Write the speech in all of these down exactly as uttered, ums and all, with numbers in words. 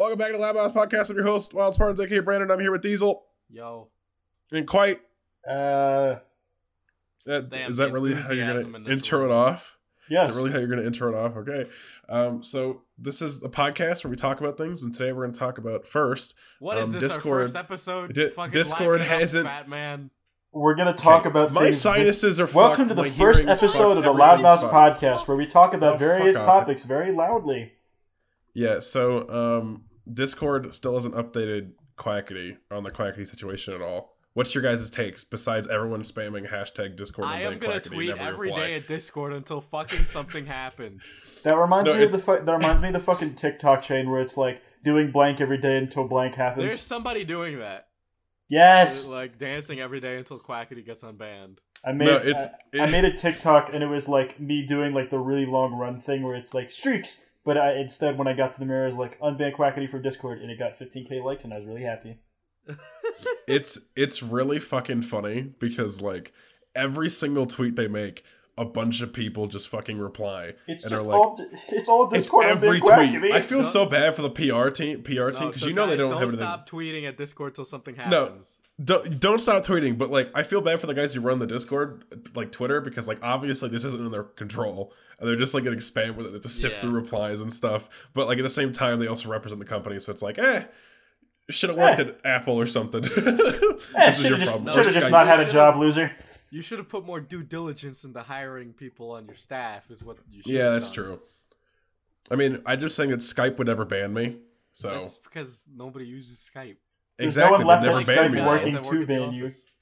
Welcome back to the Lab House Podcast. I'm your host, Wild Spartans, aka Brandon. I'm here with Diesel. Yo. And Quite. Uh, that, Damn, is that really how you're enthusiasm going in to this intro room. it off? yes. Is that really how you're going to intro it off? Okay. Um, so this is a podcast where we talk about things, and today we're going to talk about first. What is um, this, Discord- our first episode? Di- Fucking Discord liven it up, hasn't- Fat man. We're gonna talk Okay, about my things. sinuses are Welcome fucked, to the my first hearing's episode fucked, of the everything's Loud Mouse fucked. Podcast, where we talk about Oh, fuck various off. topics very loudly. Yeah, so um, Discord still hasn't updated Quackity on the Quackity situation at all. What's your guys' takes besides everyone spamming hashtag Discord? I and am then gonna Quackity tweet never every reply? day at Discord until fucking something happens. That reminds No, me of the it's- fu- that reminds me of the fucking TikTok chain where it's like doing blank every day until blank happens. There's somebody doing that. Yes, Like dancing every day until Quackity gets unbanned. I made No, it's- I, I made a TikTok and it was like me doing like the really long run thing where it's like streaks, but I instead when I got to the mirror I was like unban Quackity from Discord and it got fifteen K likes and I was really happy. it's it's really fucking funny because like every single tweet they make, a bunch of people just fucking reply. It's and just are like, all it's all it's Discord every unban tweet. Quackity. I feel No. so bad for the P R team, P R team, No, because so you know they guys, don't, don't have anything. stop tweeting at Discord till something No. happens. Don't don't stop tweeting, but like I feel bad for the guys who run the Discord, like Twitter, because like obviously this isn't in their control, and they're just like getting spammed with it to sift Yeah. through replies and stuff. But like at the same time, they also represent the company, so it's like, eh, should have worked Eh. at Apple or something. Eh, This is should your have just, problem. No, Or should've just Skype. not had a Should've- job, loser. You should have put more due diligence into hiring people on your staff. Is what you should. Yeah, have that's done. true. I mean, I just think that Skype would never ban me. So That's because nobody uses Skype. There's no exactly, one left they'd never that's ban Skype me. guys working that to work in the ban you. office.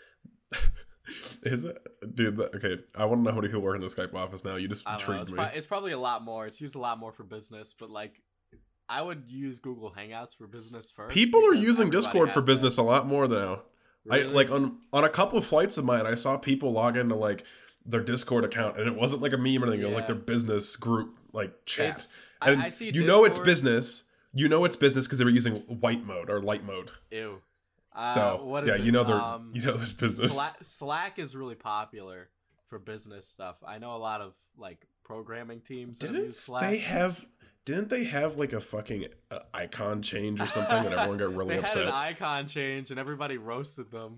Is it, dude? that- Okay, I want to know how many people work in the Skype office now. You just I don't know. intrigued It's, me. pro- it's probably a lot more. It's used a lot more for business, but like, I would use Google Hangouts for business first. People are because using everybody Discord for has business that. a lot more now. I Really? like on on a couple of flights of mine, I saw people log into like their Discord account, and it wasn't like a meme or anything. It was like Yeah. their business group like chat. It's, I, And I see. you know it's Discord- business. You know it's business because they were using white mode or light mode. Ew. Uh, So what is yeah, it? you know they're um, you know there's business. Slack, Slack is really popular for business stuff. I know a lot of like programming teams that Didn't use Slack. they have? Didn't they have like a fucking uh, icon change or something, and everyone got really they upset? had an icon change and everybody roasted them.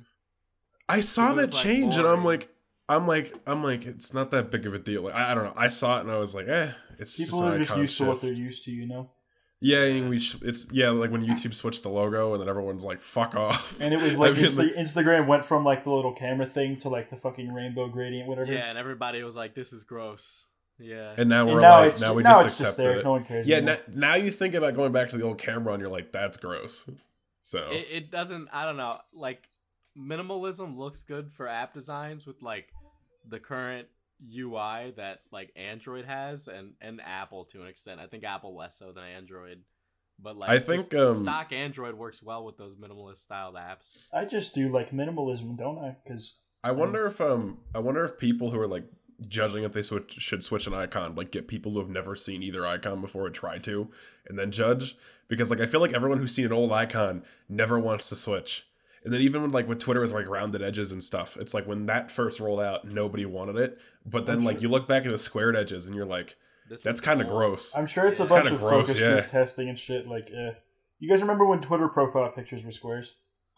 I saw It that was, like, change, and I'm boring. like, I'm like, I'm like, it's not that big of a deal. Like, I, I don't know. I saw it, and I was like, eh, it's People just an are just icon used to what shift. they're used to, you know. Yeah, and we sh- it's yeah, like when YouTube switched the logo, and then everyone's like, "Fuck off." And it was I like, mean, Insta- Instagram went from like the little camera thing to like the fucking rainbow gradient, whatever. Yeah, and everybody was like, "This is gross." Yeah. and now And we're now like, it's now ju- we now just it's just accepted there. it. No one cares. Yeah, anymore. now, now you think about going back to the old camera, and you're like, "That's gross." So it, it doesn't. I don't know. Like minimalism looks good for app designs with like the current U I that like Android has, and and Apple to an extent. I think Apple less so than Android. But like, I think, just um, stock Android works well with those minimalist styled apps. I just do like minimalism, don't I? Because I wonder if um, I wonder if people who are like judging if they switch should switch an icon, like get people who have never seen either icon before and try to, and then judge, because like I feel like everyone who's seen an old icon never wants to switch. And then even with, like with Twitter with like rounded edges and stuff, it's like when that first rolled out, nobody wanted it. But then I'm like sure- you look back at the squared edges and you're like, This that's one's kind of cool. gross. I'm sure it's Yeah. a It's bunch kinda of gross, focus yeah. group testing and shit. Like, eh. You guys remember when Twitter profile pictures were squares?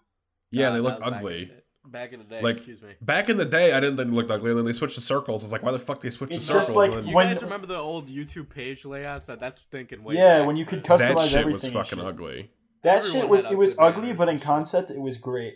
Yeah, Uh, they that looked was back ugly. in the- Back in the day, Like, excuse me. Back in the day, I didn't think they looked ugly, and then they switched to circles. It's like, why the fuck they switched It's to just circles? like And then- You when- guys remember the old YouTube page layouts? That that's thinking way Yeah, back, when you could but- customize that shit everything was and fucking shit. ugly. That Everyone shit was had it was ugly ugly, banners but in and shit. concept it was great.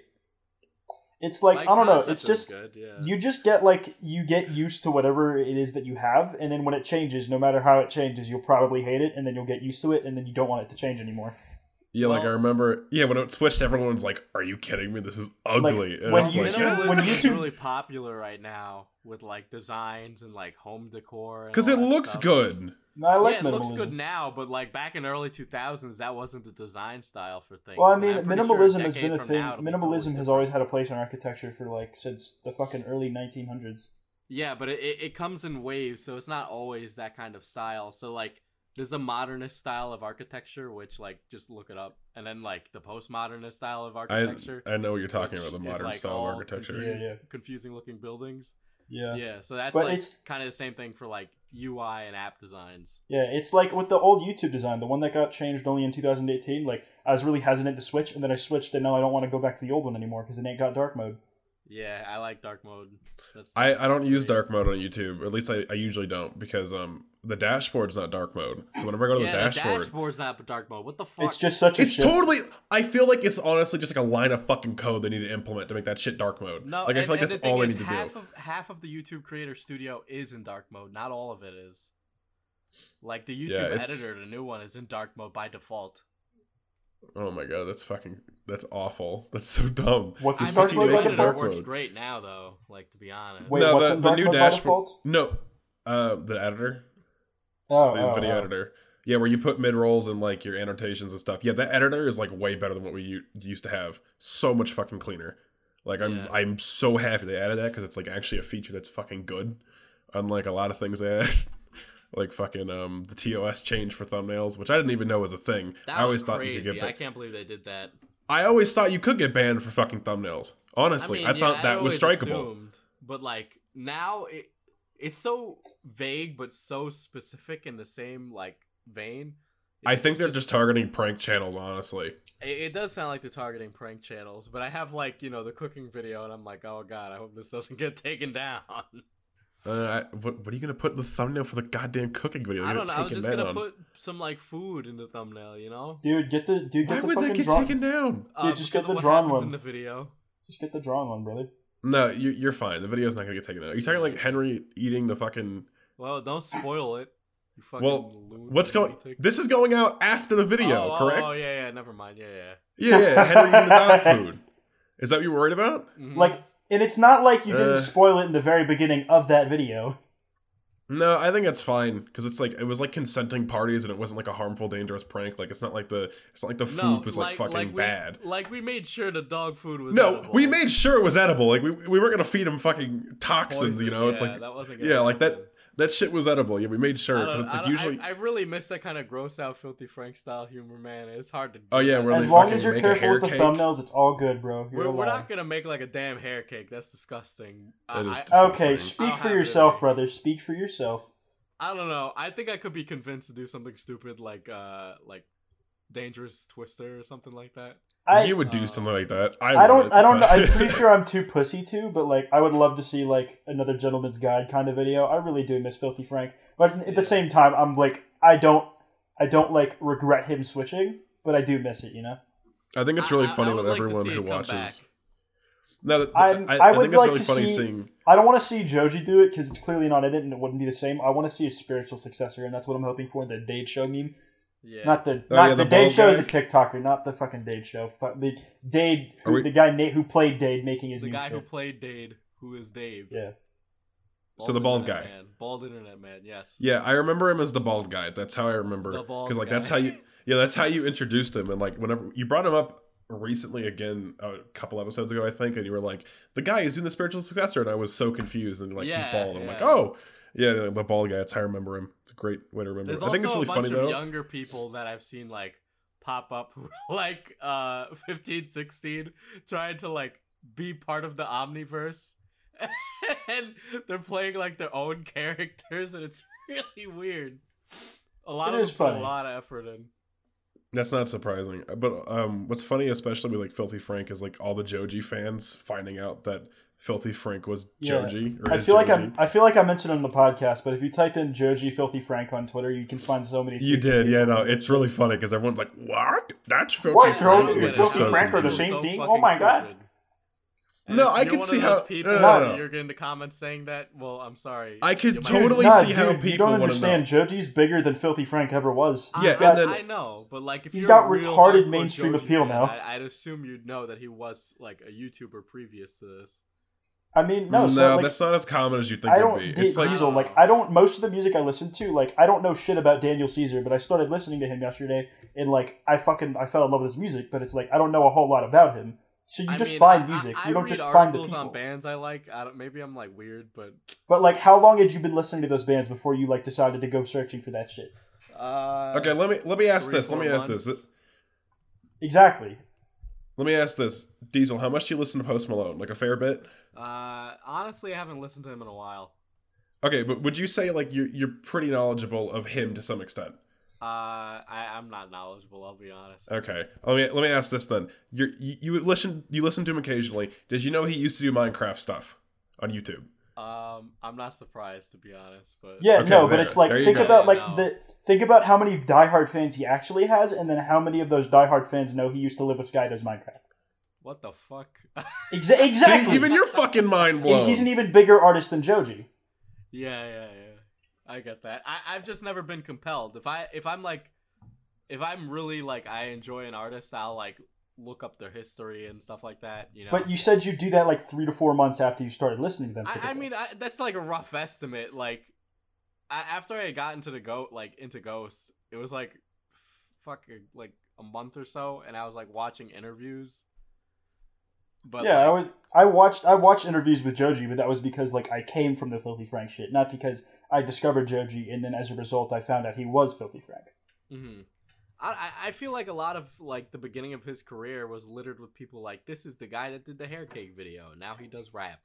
It's like Like, I don't know. concept It's was just good, yeah. you just get like you get used to whatever it is that you have, and then when it changes, no matter how it changes, you'll probably hate it, and then you'll get used to it, and then you don't want it to change anymore. Yeah, like I Well- remember. Yeah, when it switched, everyone's like, "Are you kidding me? This is ugly." And when it's you- like, minimalism when is YouTube- really popular right now with like designs and like home decor. because Because it looks good. No, I like yeah, it minimalism. looks good now, but like back in the early two thousands, that wasn't the design style for things. Well, I And mean, I'm pretty sure minimalism a has decade been a from thing. now, it'll be Minimalism totally has always different. had a place in architecture for like since the fucking early nineteen hundreds. Yeah, but it, it it comes in waves, so it's not always that kind of style. So like, there's a modernist style of architecture, which like just look it up, and then like the postmodernist style of I architecture. I know what you're talking which about, the is, modern like, style all of architecture. Yeah, yeah. confusing looking buildings. Yeah. Yeah, so that's But like it's- kind of the same thing for like U I and app designs. Yeah, it's like with the old YouTube design, the one that got changed only in two thousand eighteen. Like, I was really hesitant to switch, and then I switched, and now I don't want to go back to the old one anymore because it ain't got dark mode. Yeah, I like dark mode. That's, I, that's I don't use great. dark mode on YouTube. Or at least I, I usually don't because um the dashboard's not dark mode. So whenever I go to Yeah, the dashboard, the dashboard's not dark mode. What the fuck? It's just such a it's shift. totally. I feel like it's honestly just like a line of fucking code they need to implement to make that shit dark mode. no. like and, I feel like and that's the thing all they is, need to half do. of half of the YouTube Creator Studio is in dark mode. Not all of it is. Like the Yeah, YouTube it's- editor, the new one, is in dark mode by default. Oh my god, that's fucking. That's awful. That's so dumb. What's I his mean, dark fucking mode the by doing editor dark default? works mode. great now, though. Like to be honest. Wait, no, what's the, in the dark new mode by dashboard. default? No, uh, the editor, Oh, the oh, video oh. editor. Yeah, where you put mid rolls and like your annotations and stuff. Yeah, that editor is like way better than what we u- used to have. So much fucking cleaner. Like I'm Yeah. I'm so happy they added that because it's like actually a feature that's fucking good. Unlike a lot of things they add. Like fucking um the T O S change for thumbnails, which I didn't even know was a thing. That I always was thought crazy. you could get I ba- can't believe they did that. I always thought you could get banned for fucking thumbnails. Honestly, I, I, mean, thought yeah, that I was always strikeable. assumed, but like now it it's so vague but so specific in the same like vein. I It's- think it's they're just targeting prank channels, honestly. It, it does sound like they're targeting prank channels, but I have like you know the cooking video, and I'm like, oh god, I hope this doesn't get taken down. Uh, I, what, what are you gonna put in the thumbnail for the goddamn cooking video? I You're don't know. I was taking just that gonna on. put some like food in the thumbnail, you know? Dude, get the dude Why get the would that fucking get drawn. taken down? Dude, Uh, just because get the of what drawn happens one. in the video. Just get the drawn one, brother. No, you, you're fine. The video's not gonna get taken down. Are you talking like Henry eating the fucking? Well, don't spoil it. You fucking Well, loon, what's going? lunatic. This is going out after the video, oh, correct? Oh, yeah, yeah. Never mind. Yeah, yeah. Yeah, yeah. Henry eating the dog food. Is that what you're worried about? Mhm. Like, and it's not like you didn't Uh. spoil it in the very beginning of that video. No, I think it's fine because it's like it was like consenting parties and it wasn't like a harmful, dangerous prank. Like it's not like the it's not like the food no, was like, fucking like we, bad. Like we made sure the dog food was. No, edible. we made sure it was edible. Like we we weren't gonna feed him fucking toxins. Poison, You know, it's yeah, like that wasn't gonna yeah, like that happen. that shit was edible. Yeah, we made sure I because don't- it's I like don't- usually. I, I really miss that kind of gross out, filthy Frank style humor, man. It's hard to. Do Oh, yeah, that. where As they long fucking as you're make a careful hair with the cake. thumbnails, it's all good, bro. You're We're, we're alive. not gonna make like a damn hair cake. That's disgusting. That is I, disgusting. Okay, I speak don't for have it yourself, in me. brother. Speak for yourself. I don't know. I think I could be convinced to do something stupid like uh like Dangerous Twister or something like that. I you would do uh, something like that. I, I don't wouldn't, I don't know. but- I'm pretty sure I'm too pussy to, but like I would love to see like another gentleman's guide kind of video. I really do miss Filthy Frank, but at Yeah. the same time, I'm like I don't I don't like regret him switching, but I do miss it. You know. I think it's really I- I- funny I would when like to everyone see who it come watches. back. No, that, I'm- I, I I, would think it's like really to funny see- seeing. I don't want to see Joji do it because it's clearly not edited and it wouldn't be the same. I want to see a spiritual successor, and that's what I'm hoping for in the Dade Show meme. Yeah. Not the Oh, not yeah, the, the Dade bald Show is guy? a TikToker, not the fucking Dade Show. But the Dade, Are who, we- the guy Nate who played Dade making his the new guy show. who played Dade, who is Dave. Yeah. So the bald internet guy. Man. Bald internet man. Yes. Yeah, I remember him as the bald guy. That's how I remember. The bald Because like guy. that's how you. Yeah, that's how you introduced him. And like whenever you brought him up recently again a couple episodes ago, I think, and you were like, the guy is doing the spiritual successor, and I was so confused. And like Yeah, he's bald. And I'm like, yeah. oh, yeah, the bald guy. That's how I remember him. It's a great way to remember. There's him. I think also it's a really bunch funny of though. younger people that I've seen like pop up who are, like uh fifteen, sixteen trying to like be part of the Omniverse. And they're playing like their own characters and it's really weird. A lot It of is them put funny. a lot of effort in. That's not surprising. But um, what's funny, especially with like Filthy Frank, is like all the Joji fans finding out that Filthy Frank was Yeah. Joji. Or I is feel like Joji. I'm. I feel like I mentioned it on the podcast, but if you type in Joji Filthy Frank on Twitter, you can find so many. You tweets did, of yeah. people. No, it's really funny because everyone's like, "What? That's Filthy What, Frank." Joji I and don't Filthy get it. Frank are the It's same so thing? fucking Oh my God. stupid. And No, if I you're can one see of how- those people no, no, no, no. you're getting the comments saying that. Well, I'm sorry. I could You might- totally Nah, see how dude, people you don't wanna understand. know. Joji's bigger than Filthy Frank ever was. I, Yeah, He's and got, then- I know, but like if He's you're got a real retarded hardcore mainstream Joji appeal fan, now. I, I'd assume you'd know that he was like a YouTuber previous to this. I mean, no, No, so like, that's not as common as you think I it'd don't. be. Di- It's like Diesel, like I don't. Most of the music I listen to, like I don't know shit about Daniel Caesar, but I started listening to him yesterday, and like I fucking I fell in love with his music, but it's like I don't know a whole lot about him. So you I just mean, find I- music. I, you don't read just find the articles people. on bands I like. I don't, maybe I'm like weird, but But like, how long had you been listening to those bands before you like decided to go searching for that shit? uh, okay. Let me let me ask three, this. Let four me ask this. months. Exactly. Let me ask this. Diesel, how much do you listen to Post Malone? Like a fair bit? Uh, honestly, I haven't listened to him in a while. Okay, but would you say like you're you're pretty knowledgeable of him to some extent? Uh, I I'm not knowledgeable. I'll be honest. Okay, let me let me ask this then. You're, you you listen you listen to him occasionally. Did you know he used to do Minecraft stuff on YouTube? Um, I'm not surprised to be honest, but Yeah, Okay, no, but there- it's like there you think go. about Yeah, like no. the think about how many diehard fans he actually has, and then how many of those diehard fans know he used to live with Sky Does Minecraft. what the fuck? Exa- exactly. See, even you're fucking mind blown. And he's an even bigger artist than Joji. Yeah, yeah, yeah. I get that. I I've just never been compelled. If I if I'm like, if I'm really like I enjoy an artist, I'll like look up their history and stuff like that. You know. But you said you'd do that like three to four months after you started listening to them. I, I typically. mean, I, that's like a rough estimate. Like, I, after I got into the go like into Ghosts, it was like, fuck, like a month or so, and I was like watching interviews. But yeah, like, I was. I watched. I watched interviews with Joji, but that was because like I came from the Filthy Frank shit, not because I discovered Joji and then as a result I found out he was Filthy Frank. Mm-hmm. I I- I feel like a lot of like the beginning of his career was littered with people like this is the guy that did the hair cake video. Now he does rap.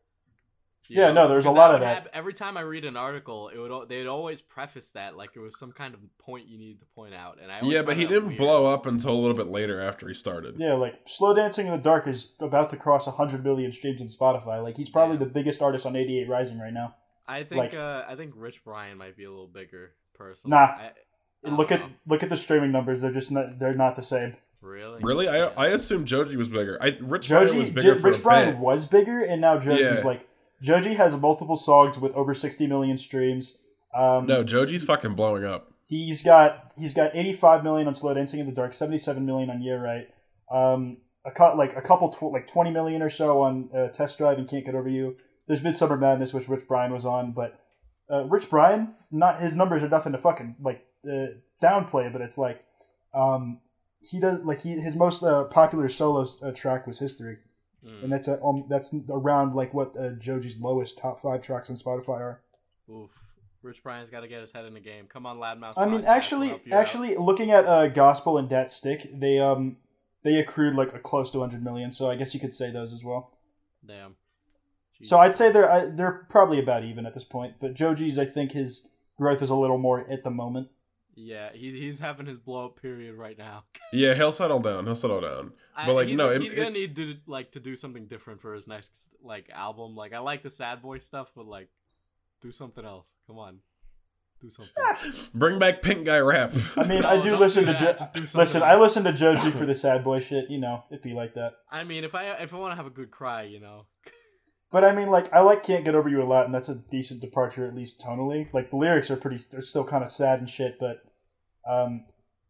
You Yeah, no, there's a because lot that of would that. hap- every time I read an article, it would al- they'd always preface that like it was some kind of point you needed to point out. And I always Yeah, but found he that didn't weird. blow up until a little bit later after he started. Yeah, like Slow Dancing in the Dark is about to cross one hundred million streams on Spotify. Like he's probably Yeah. the biggest artist on eighty-eight Rising right now. I think like- uh, I think Rich Brian might be a little bigger personally. Nah. I, I Look don't at know. look at the streaming numbers. They're just not. They're not the same. really Really, I Yeah. I assumed Joji was bigger. I Rich Brian Joji, was bigger J- for Rich a Brian bit. was bigger, and now Joji's Yeah. like Joji has multiple songs with over sixty million streams. Um, No, Joji's fucking blowing up. He's got he's got eighty-five million on Slow Dancing in the Dark, seventy-seven million on Yeah Right, um, a cut like a couple tw- like twenty million or so on uh, Test Drive and Can't Get Over You. There's Midsummer Madness, which Rich Brian was on, but uh, Rich Brian, not his numbers are nothing to fucking like uh, downplay, but it's like um, he does like he his most uh, popular solo uh, track was History, Mm. and that's a, um, that's around like what uh, Joji's lowest top five tracks on Spotify are. Oof. Rich Brian's got to get his head in the game. Come on, Loudmouth. I mean, Podcast, actually, we'll help you out. actually, looking at uh, Gospel and Dat Stick, they um they accrued like a close to one hundred million. So I guess you could say those as well. Damn. So I'd say they're I, they're probably about even at this point. But Joji's, I think his growth is a little more at the moment. Yeah, he's he's having his blow up period right now. Yeah, he'll settle down. He'll settle down. I- But like, he's, no, it, he's it- gonna need to like to do something different for his next like album. Like I like the sad boy stuff, but like do something else. Come on, do something. bring back Pink Guy rap. I mean, No, I do don't listen do to that, jo- just do something listen. I else. listen to Joji for the sad boy shit. You know, it'd be like that. I mean, if I if I want to have a good cry, you know. But I mean, like I like Can't Get Over You a lot, and that's a decent departure at least tonally. Like the lyrics are pretty, they're still kind of sad and shit, but um,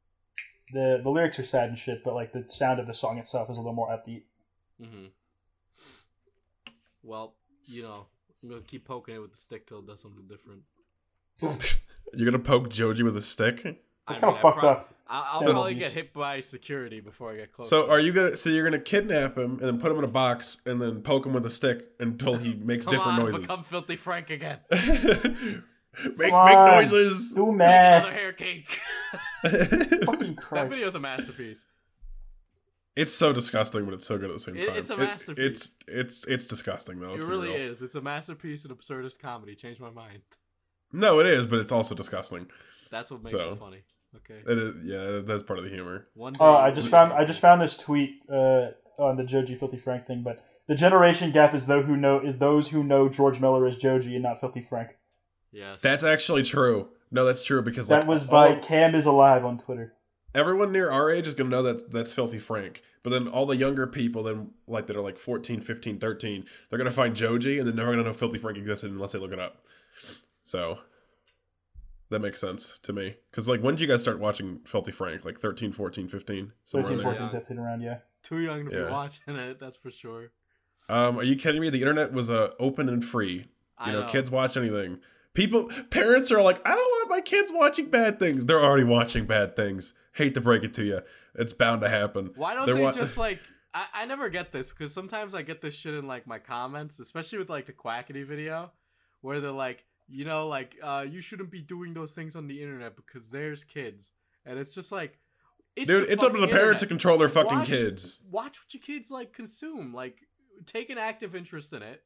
the the lyrics are sad and shit, but like the sound of the song itself is a little more upbeat. Mm-hmm. Well, you know, I'm gonna keep poking it with the stick till it does something different. You're gonna poke Joji with a stick. It's I kind mean, of I fucked prob- up. I'll, I'll Sound probably abuse. get hit by security before I get close. So to are it. you gonna? So you're gonna kidnap him and then put him in a box and then poke him with a stick until he makes Come different on, noises. become Filthy Frank again. make make on. noises. Do Make math. another hair cake. Fucking That Christ. video's a masterpiece. It's so disgusting, but it's so good at the same It- time. it's a It- masterpiece. it's it's it's disgusting though. It let's be really real. is. It's a masterpiece in absurdist comedy. Changed my mind. No, it is, but it's also disgusting. That's what makes So. it funny. Okay. It is, yeah, that's part of the humor. One day. Oh, I you'll just be- found I just found this tweet uh, on the Joji Filthy Frank thing, but the generation gap is those who know is those who know George Miller as Joji and not Filthy Frank. Yes. That's actually true. No, that's true because That like, was by all- Cam is Alive on Twitter. everyone near our age is gonna know that that's Filthy Frank. But then all the younger people, then like that are like fourteen, fifteen, thirteen, they're gonna find Joji and they're never gonna know Filthy Frank existed unless they look it up. So that makes sense to me. Because like when did you guys start watching Filthy Frank? Like thirteen, fourteen, fifteen? Somewhere thirteen, in there. fourteen, fifteen around, yeah. Too young to Yeah. be watching it. That's for sure. Um, are you kidding me? The internet was uh, open and free. I You know, kids watch anything. People, parents are like, I don't want my kids watching bad things. They're already watching bad things. Hate to break it to you. It's bound to happen. Why don't They're they wa- just like? I, I never get this because sometimes I get this shit in like my comments, especially with like the Quackity video, where they're like, you know, like uh, you shouldn't be doing those things on the internet because there's kids, and it's just like, it's Dude, the it's up to the fucking parents to internet. control their fucking Watch- kids. Watch what your kids like consume. Like, take an active interest in it,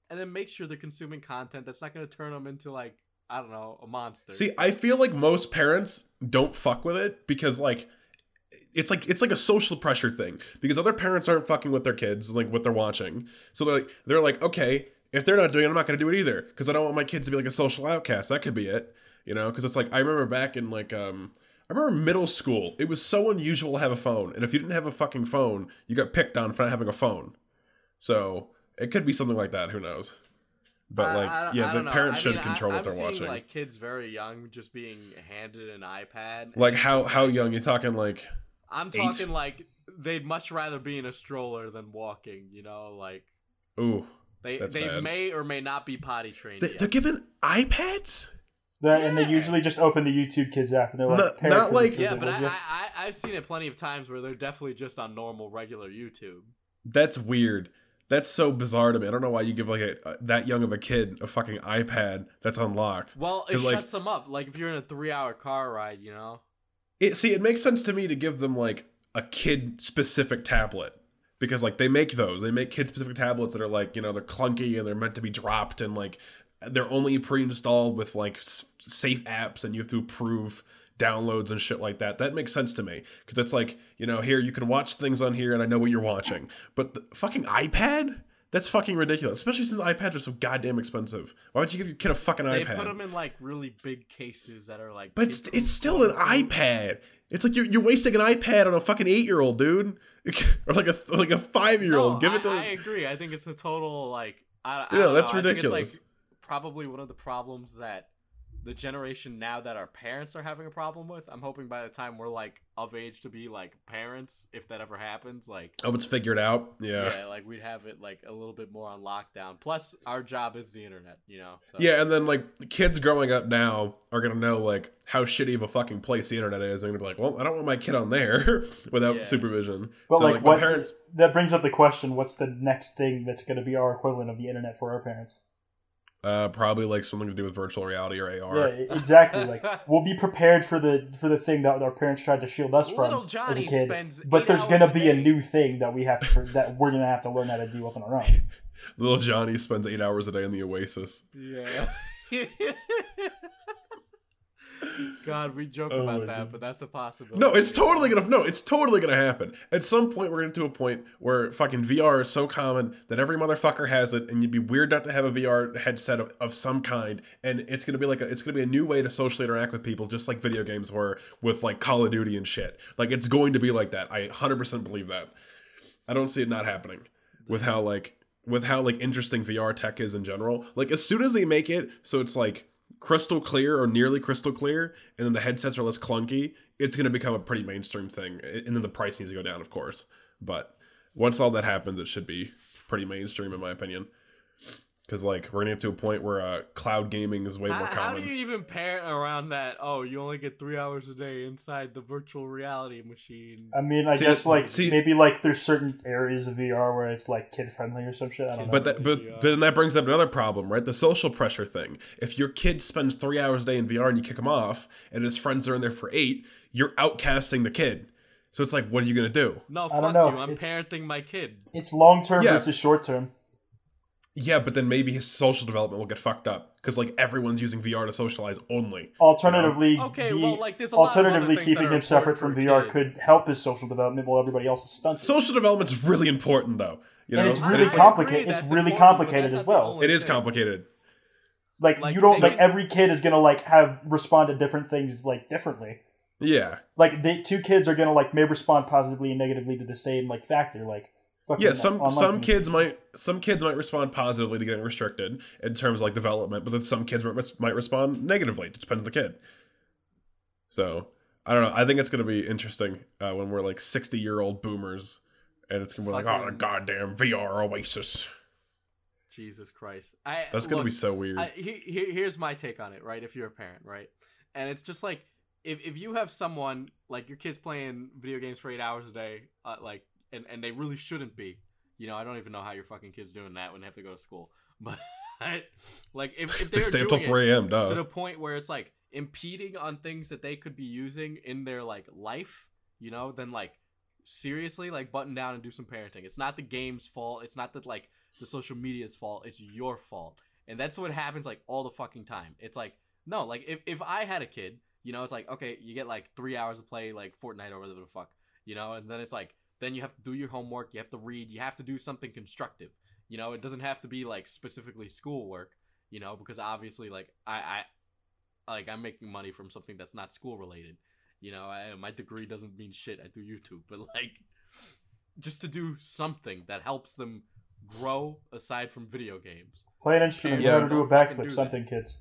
and then make sure they're consuming content that's not going to turn them into like I don't know a monster. See, I feel like most parents don't fuck with it because like it's like it's like a social pressure thing because other parents aren't fucking with their kids like what they're watching. So they're like they're like okay, if they're not doing it, I'm not going to do it either because I don't want my kids to be like a social outcast. That could be it, you know? Because it's like I remember back in like um I remember middle school, it was so unusual to have a phone, and if you didn't have a fucking phone, you got picked on for not having a phone. So it could be something like that. Who knows? But like, I, I, yeah, I the know. parents I should mean, control I, what they're I'm seeing, watching. like kids very young just being handed an iPad. and Like it's how just, how like, young? You talking like? I'm eight? talking like they'd much rather be in a stroller than walking. You know, like Ooh, they that's they bad. may or may not be potty trained. They, yet. they're given iPads. That, And they Yeah. usually just open the YouTube Kids app and they're like, Not- "Parents not for like- this Yeah, video, but I, would ya?" I I I've seen it plenty of times where they're definitely just on normal regular YouTube. That's weird. That's so bizarre to me. I don't know why you give like a that young of a kid a fucking iPad that's unlocked. Well, it 'Cause, like- shuts them up. Like if you're in a three-hour car ride, you know. It see, it makes sense to me to give them like a kid specific tablet because like they make those. They make kid specific tablets that are like, you know, they're clunky and they're meant to be dropped and like they're only pre-installed with like s- safe apps and you have to approve downloads and shit like that. That makes sense to me because it's like, you know, here you can watch things on here and I know what you're watching. But the fucking iPad? That's fucking ridiculous, especially since iPads are so goddamn expensive. Why would you give your kid a fucking They iPad? put them in like really big cases that are like. But it's, kid-proof, it's still an quote-unquote. iPad. It's like you're, you're wasting an iPad on a fucking eight-year-old, dude. Or like a like a five-year-old. No, Give I, it to I agree. I think it's a total like. I, I Yeah, don't that's know. I think ridiculous. it's like probably one of the problems that the generation now that our parents are having a problem with. I'm hoping by the time we're like of age to be like parents, if that ever happens, like Oh, it's figured out. Yeah. yeah, like we'd have it like a little bit more on lockdown. Plus, our job is the internet, you know. So. Yeah, and then like the kids growing up now are gonna know like how shitty of a fucking place the internet is. They're gonna be like, well, I don't want my kid on there without Yeah. supervision. But so like, like, what, my parents, that brings up the question: what's the next thing that's going to be our equivalent of the internet for our parents? uh, probably like something to do with virtual reality or A R. Yeah, e- exactly. Like we'll be prepared for the for the thing that our parents tried to shield us Little from Johnny as a kid. spends But eight there's hours gonna a be a day. new thing that we have to, that we're gonna have to learn how to deal with on our own. Little Johnny spends eight hours a day in the Oasis. Yeah. God, we joke Oh about my that, God. but that's a possibility. No, it's totally gonna no, it's totally gonna happen. At some point we're gonna get to a point where fucking V R is so common that every motherfucker has it, and you'd be weird not to have a V R headset of, of some kind, and it's gonna be like a, it's gonna be a new way to socially interact with people, just like video games were with like Call of Duty and shit. Like it's going to be like that. I one hundred percent believe that. I don't see it not happening with how like with how like interesting V R tech is in general. Like as soon as they make it so it's like crystal clear or nearly crystal clear, and then the headsets are less clunky, it's going to become a pretty mainstream thing. And then the price needs to go down, of course. But once all that happens, it should be pretty mainstream, in my opinion. Because, like, we're going to get to a point where uh, cloud gaming is way How, more how common. do you even parent around that? Oh, you only get three hours a day inside the virtual reality machine. I mean, I See, guess like see- maybe like there's certain areas of V R where it's like kid friendly or some shit. I don't know. But that, but, Yeah. but then that brings up another problem, right? The social pressure thing. If your kid spends three hours a day in V R and you kick him off, and his friends are in there for eight, you're outcasting the kid. So it's like, what are you going to do? No, I fuck don't know. you. I'm It's- parenting my kid. It's long term Yeah. versus short term. Yeah, but then maybe his social development will get fucked up because like everyone's using V R to socialize only. Alternatively, Okay, be- well, like, there's a lot of alternatively other things that keeping are him separate important from for a V R kid. could help his social development while everybody else is stunted. Social development's really important though. You know, And it's I- really I agree complicated. that's It's really important, but complicated that's as not the well. only it is thing. complicated. Like, Like, you don't they- like every kid is gonna like have respond to different things like differently. Yeah, Like the two kids are gonna like may respond positively and negatively to the same like factor. Like fucking yeah. Some online some community. kids might some kids might respond positively to getting restricted in terms of like development, but then some kids might res- might respond negatively. It just depends on the kid. So I don't know. I think it's gonna be interesting uh, when we're like sixty year old boomers, and it's gonna be like, oh, the Fucking- goddamn V R oasis. Jesus Christ. I, That's gonna look, be so weird. I, he, he, here's my take on it, right? If you're a parent, right? And it's just like, if, if you have someone, like your kid's playing video games for eight hours a day, uh, like, and, and they really shouldn't be. You know, I don't even know how your fucking kid's doing that when they have to go to school. But, like, if, if they they're stay up doing till three a.m. it Duh. to the point where it's, like, impeding on things that they could be using in their, like, life, you know, then, like, seriously like button down and do some parenting. It's not the game's fault. It's not that like the social media's fault. It's your fault. And that's what happens like all the fucking time. It's like, no, like if, if I had a kid, you know, it's like, okay, you get like three hours to play like Fortnite or whatever the fuck, you know, and then it's like, then you have to do your homework, you have to read, you have to do something constructive. You know, it doesn't have to be like specifically schoolwork, you know, because obviously like I, I like I'm making money from something that's not school related. You know, I, my degree doesn't mean shit. I do YouTube, but like just to do something that helps them grow aside from video games. Play an instrument, Yeah. learn how to do a Don't fucking backflip, do something, kids.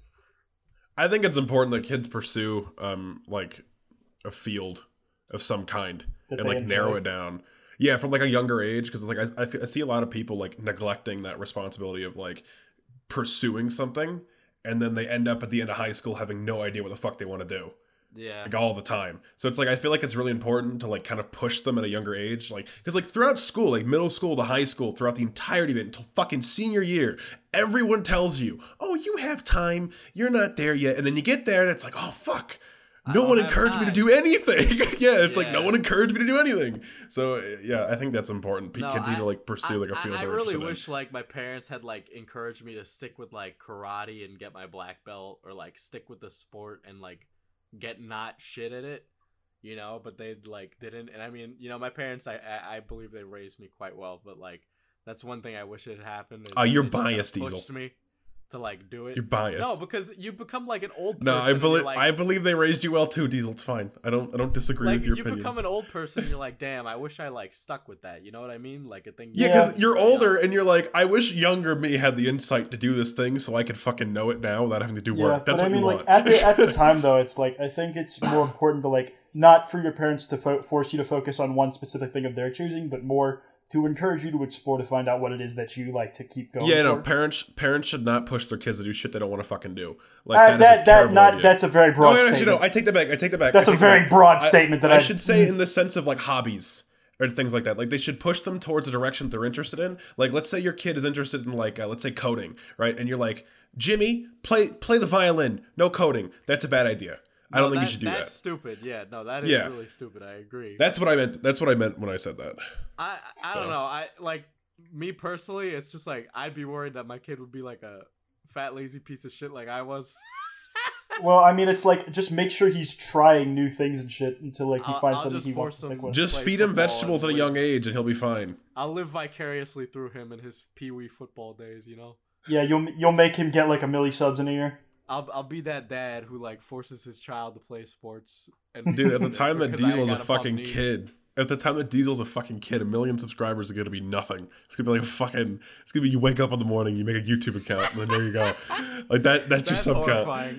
I think it's important that kids pursue um like a field of some kind That and they like narrow enjoy. it down. Yeah, from like a younger age, because it's like I, I, feel- I see a lot of people like neglecting that responsibility of like pursuing something, and then they end up at the end of high school having no idea what the fuck they want to do. Yeah. Like all the time. So it's like I feel like it's really important to like kind of push them at a younger age, like because like throughout school, like middle school to high school, throughout the entirety of it until fucking senior year, everyone tells you, "Oh, you have time. You're not there yet." And then you get there, and it's like, "Oh fuck." I No don't one have encouraged me to time. do anything. Yeah, it's like no Yeah. one encouraged me to do anything. So yeah, I think that's important. P- No, Kids need I- to like pursue like a I, field. I they're really interested in. wish like my parents had like encouraged me to stick with like karate and get my black belt, or like stick with the sport and like get not shit at it, you know. But they like didn't. And I mean, you know, my parents, I I, I believe they raised me quite well, but like that's one thing I wish it had happened. is Oh, that you're they just kinda biased, Diesel. pushed me to like do it. You're biased. No, because you become like an old person. No, I and you're, believe like, I believe they raised you well too, Diesel. It's fine. I don't I don't disagree like with your you opinion. become an old person. And you're like, damn, I wish I like stuck with that. You know what I mean? Like a thing. Yeah, Yeah. because you're older and you're like, I wish younger me had the insight to do this thing so I could fucking know it now without having to do Yeah, work. That's but what I mean, you like want. at the at the time though, it's like I think it's more important to like not for your parents to fo- force you to focus on one specific thing of their choosing, but more to encourage you to explore to find out what it is that you like to keep going. Yeah, no, for. parents parents should not push their kids to do shit they don't want to fucking do. Like Uh, that is that a that terrible not idea. that's a very broad No, statement. actually, no, I take that back. I take that back. That's I a take that very back. broad I- statement that I I, should say in the sense of like hobbies or things like that. Like they should push them towards a direction they're interested in. Like let's say your kid is interested in like uh, let's say coding, right? And you're like, Jimmy, play play the violin, no coding. That's a bad idea. I No, don't think that- you should do That's that. stupid. Yeah, no, that is Yeah. really stupid. I agree. That's what I meant. That's what I meant when I said that. I I So. don't know. I like me personally. It's just like I'd be worried that my kid would be like a fat lazy piece of shit like I was. Well, I mean, it's like just make sure he's trying new things and shit until like he I'll- finds I'll something just he wants force to stick him- with. Just play feed him football vegetables at and a young live- age, and he'll be fine. I'll live vicariously through him in his pee wee football days. You know. Yeah, you'll you'll make him get like a milli subs in a year. I'll I'll be that dad who like forces his child to play sports. And Dude, at the time that because I ain't Diesel's a got a bum fucking knee. kid, at the time that Diesel's a fucking kid, a million subscribers are gonna be nothing. It's gonna be like a fucking. It's gonna be you wake up in the morning, you make a YouTube account, and then there you go. Like that. That's, your That's sub count. horrifying.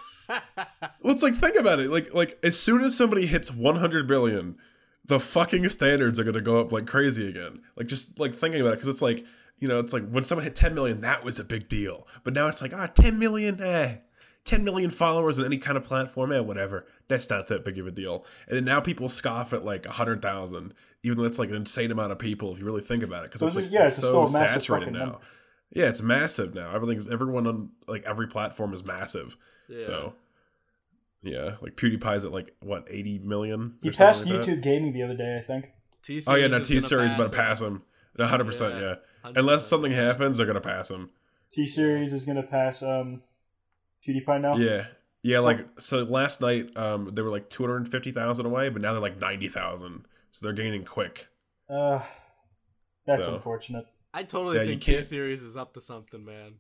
Well, it's like think about it. Like like as soon as somebody hits one hundred billion, the fucking standards are gonna go up like crazy again. Like just like thinking about it, because it's like you know, it's like when someone hit ten million, that was a big deal. But now it's like ah, ten million, eh. ten million followers on any kind of platform, eh, whatever. That's not that big of a deal. And then now people scoff at like one hundred thousand, even though it's like an insane amount of people if you really think about it. Because So it's it's like, just- yeah, it's it's so still a massive saturated fucking now. number. Yeah, it's massive now. Everything's, everyone on like every platform is massive. Yeah. So, yeah, like PewDiePie's at like, what, eighty million? He or something passed like that? YouTube Gaming the other day, I think. T-Series Oh, yeah, no, is T gonna Series about to him. pass him. one hundred percent, Yeah, yeah. one hundred percent. Unless something happens, they're going to pass him. T Series is gonna pass um, PewDiePie now. Yeah. Yeah, like, so last night, um, they were like two hundred fifty thousand away, but now they're like ninety thousand. So they're gaining quick. Uh, that's So. unfortunate. I totally Yeah, you think can't- T-Series is up to something, man.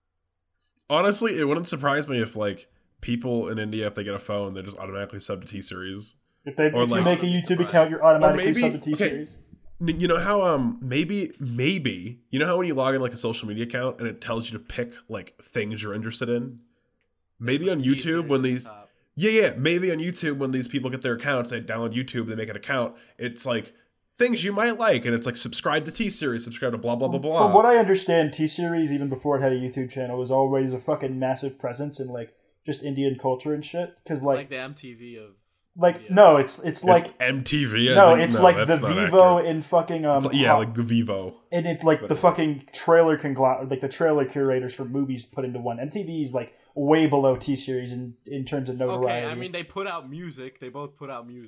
Honestly, it wouldn't surprise me if, like, people in India, if they get a phone, they just automatically sub to T Series. If they Or if like- you make a I wouldn't be YouTube surprised. account, you're automatically maybe- sub to T okay. Series. N- You know how um maybe maybe you know how when you log in like a social media account and it tells you to pick like things you're interested in. Maybe on T-Series YouTube when at the these top. yeah yeah maybe on YouTube when these people get their accounts, they download YouTube, they make an account. It's like things you might like, and it's like subscribe to T Series, subscribe to blah blah blah blah. From what I understand, T Series, even before it had a YouTube channel, was always a fucking massive presence in like just Indian culture and shit. Because It's like, like the M T V of like yeah. no, it's it's It's like M T V. I no, think. it's like the that's not Vivo accurate. in fucking um It's like- yeah, Hot- like the Vivo. and it's like the fucking trailer conglomerate, like the trailer curators for movies put into one. M T V is like way below T Series in in terms of notoriety. Okay, I mean they put out music. They both put out music.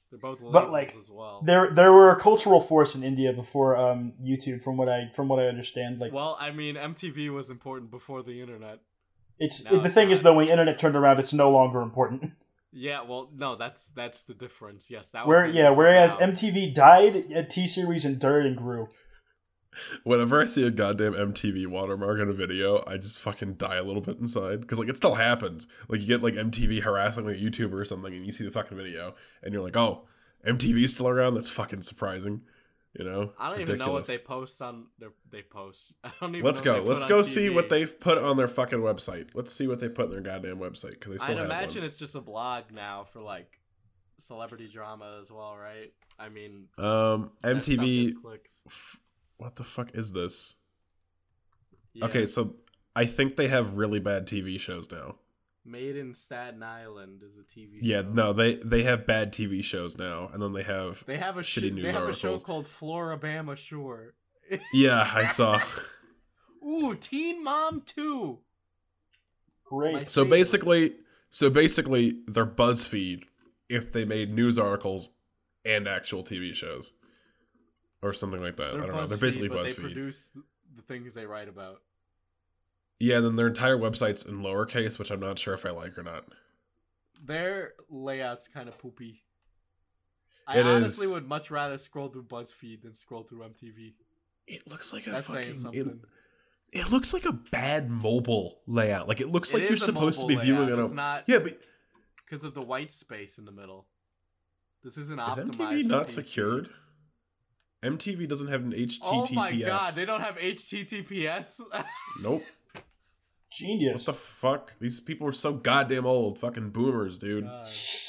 They're both labels But like, as well. there there were a cultural force in India before um, YouTube, from what I from what I understand. Like, Well, I mean, M T V was important before the internet. it's no, the it's thing not. is though, when the internet turned around, it's no longer important. Yeah, well, no, that's that's the difference. Yes, that was Where then, yeah, this is whereas now. M T V died, a T series endured and grew. Whenever I see a goddamn M T V watermark in a video, I just fucking die a little bit inside. Because, like, it still happens. Like, you get, like, M T V harassing, like, a YouTuber or something, and you see the fucking video, and you're like, oh, M T V's still around? That's fucking surprising. You know? I don't It's even know what ridiculous. they post on their they post. I don't even. Let's know what go. they Let's put go on see T V. what they've put on their fucking website. Let's see what they put on their goddamn website, because they still I'd have imagine one. it's just a blog now for like celebrity drama as well, right? I mean, Um, that M T V... stuff gets clicks. f- What the fuck is this? Yeah. Okay, so I think they have really bad T V shows now. Made in Staten Island is a T V Yeah, show. no, they they have bad T V shows now, and then they have They have a sh- shitty news They have a show articles. called Floribama Shore. Yeah, I saw. Ooh, Teen Mom two. Great. My So favorite. basically, so basically, they're BuzzFeed if they made news articles and actual T V shows, or something like that. They're I don't know. They're BuzzFeed, basically but they BuzzFeed. produce the things they write about. Yeah, and then their entire website's in lowercase, which I'm not sure if I like or not. Their layout's kind of poopy. I It honestly is- would much rather scroll through BuzzFeed than scroll through M T V. It looks like a That's fucking. saying It, something. it looks like a bad mobile layout. Like it looks It like you're is a supposed to be mobile viewing layout. on It's a. not Yeah, but because of the white space in the middle. This isn't is optimized. M T V for not P C. secured? M T V doesn't have an H T T P S. Oh my god, they don't have H T T P S. Nope. What Genius. the fuck? These people are so goddamn old. Fucking boomers, dude. God.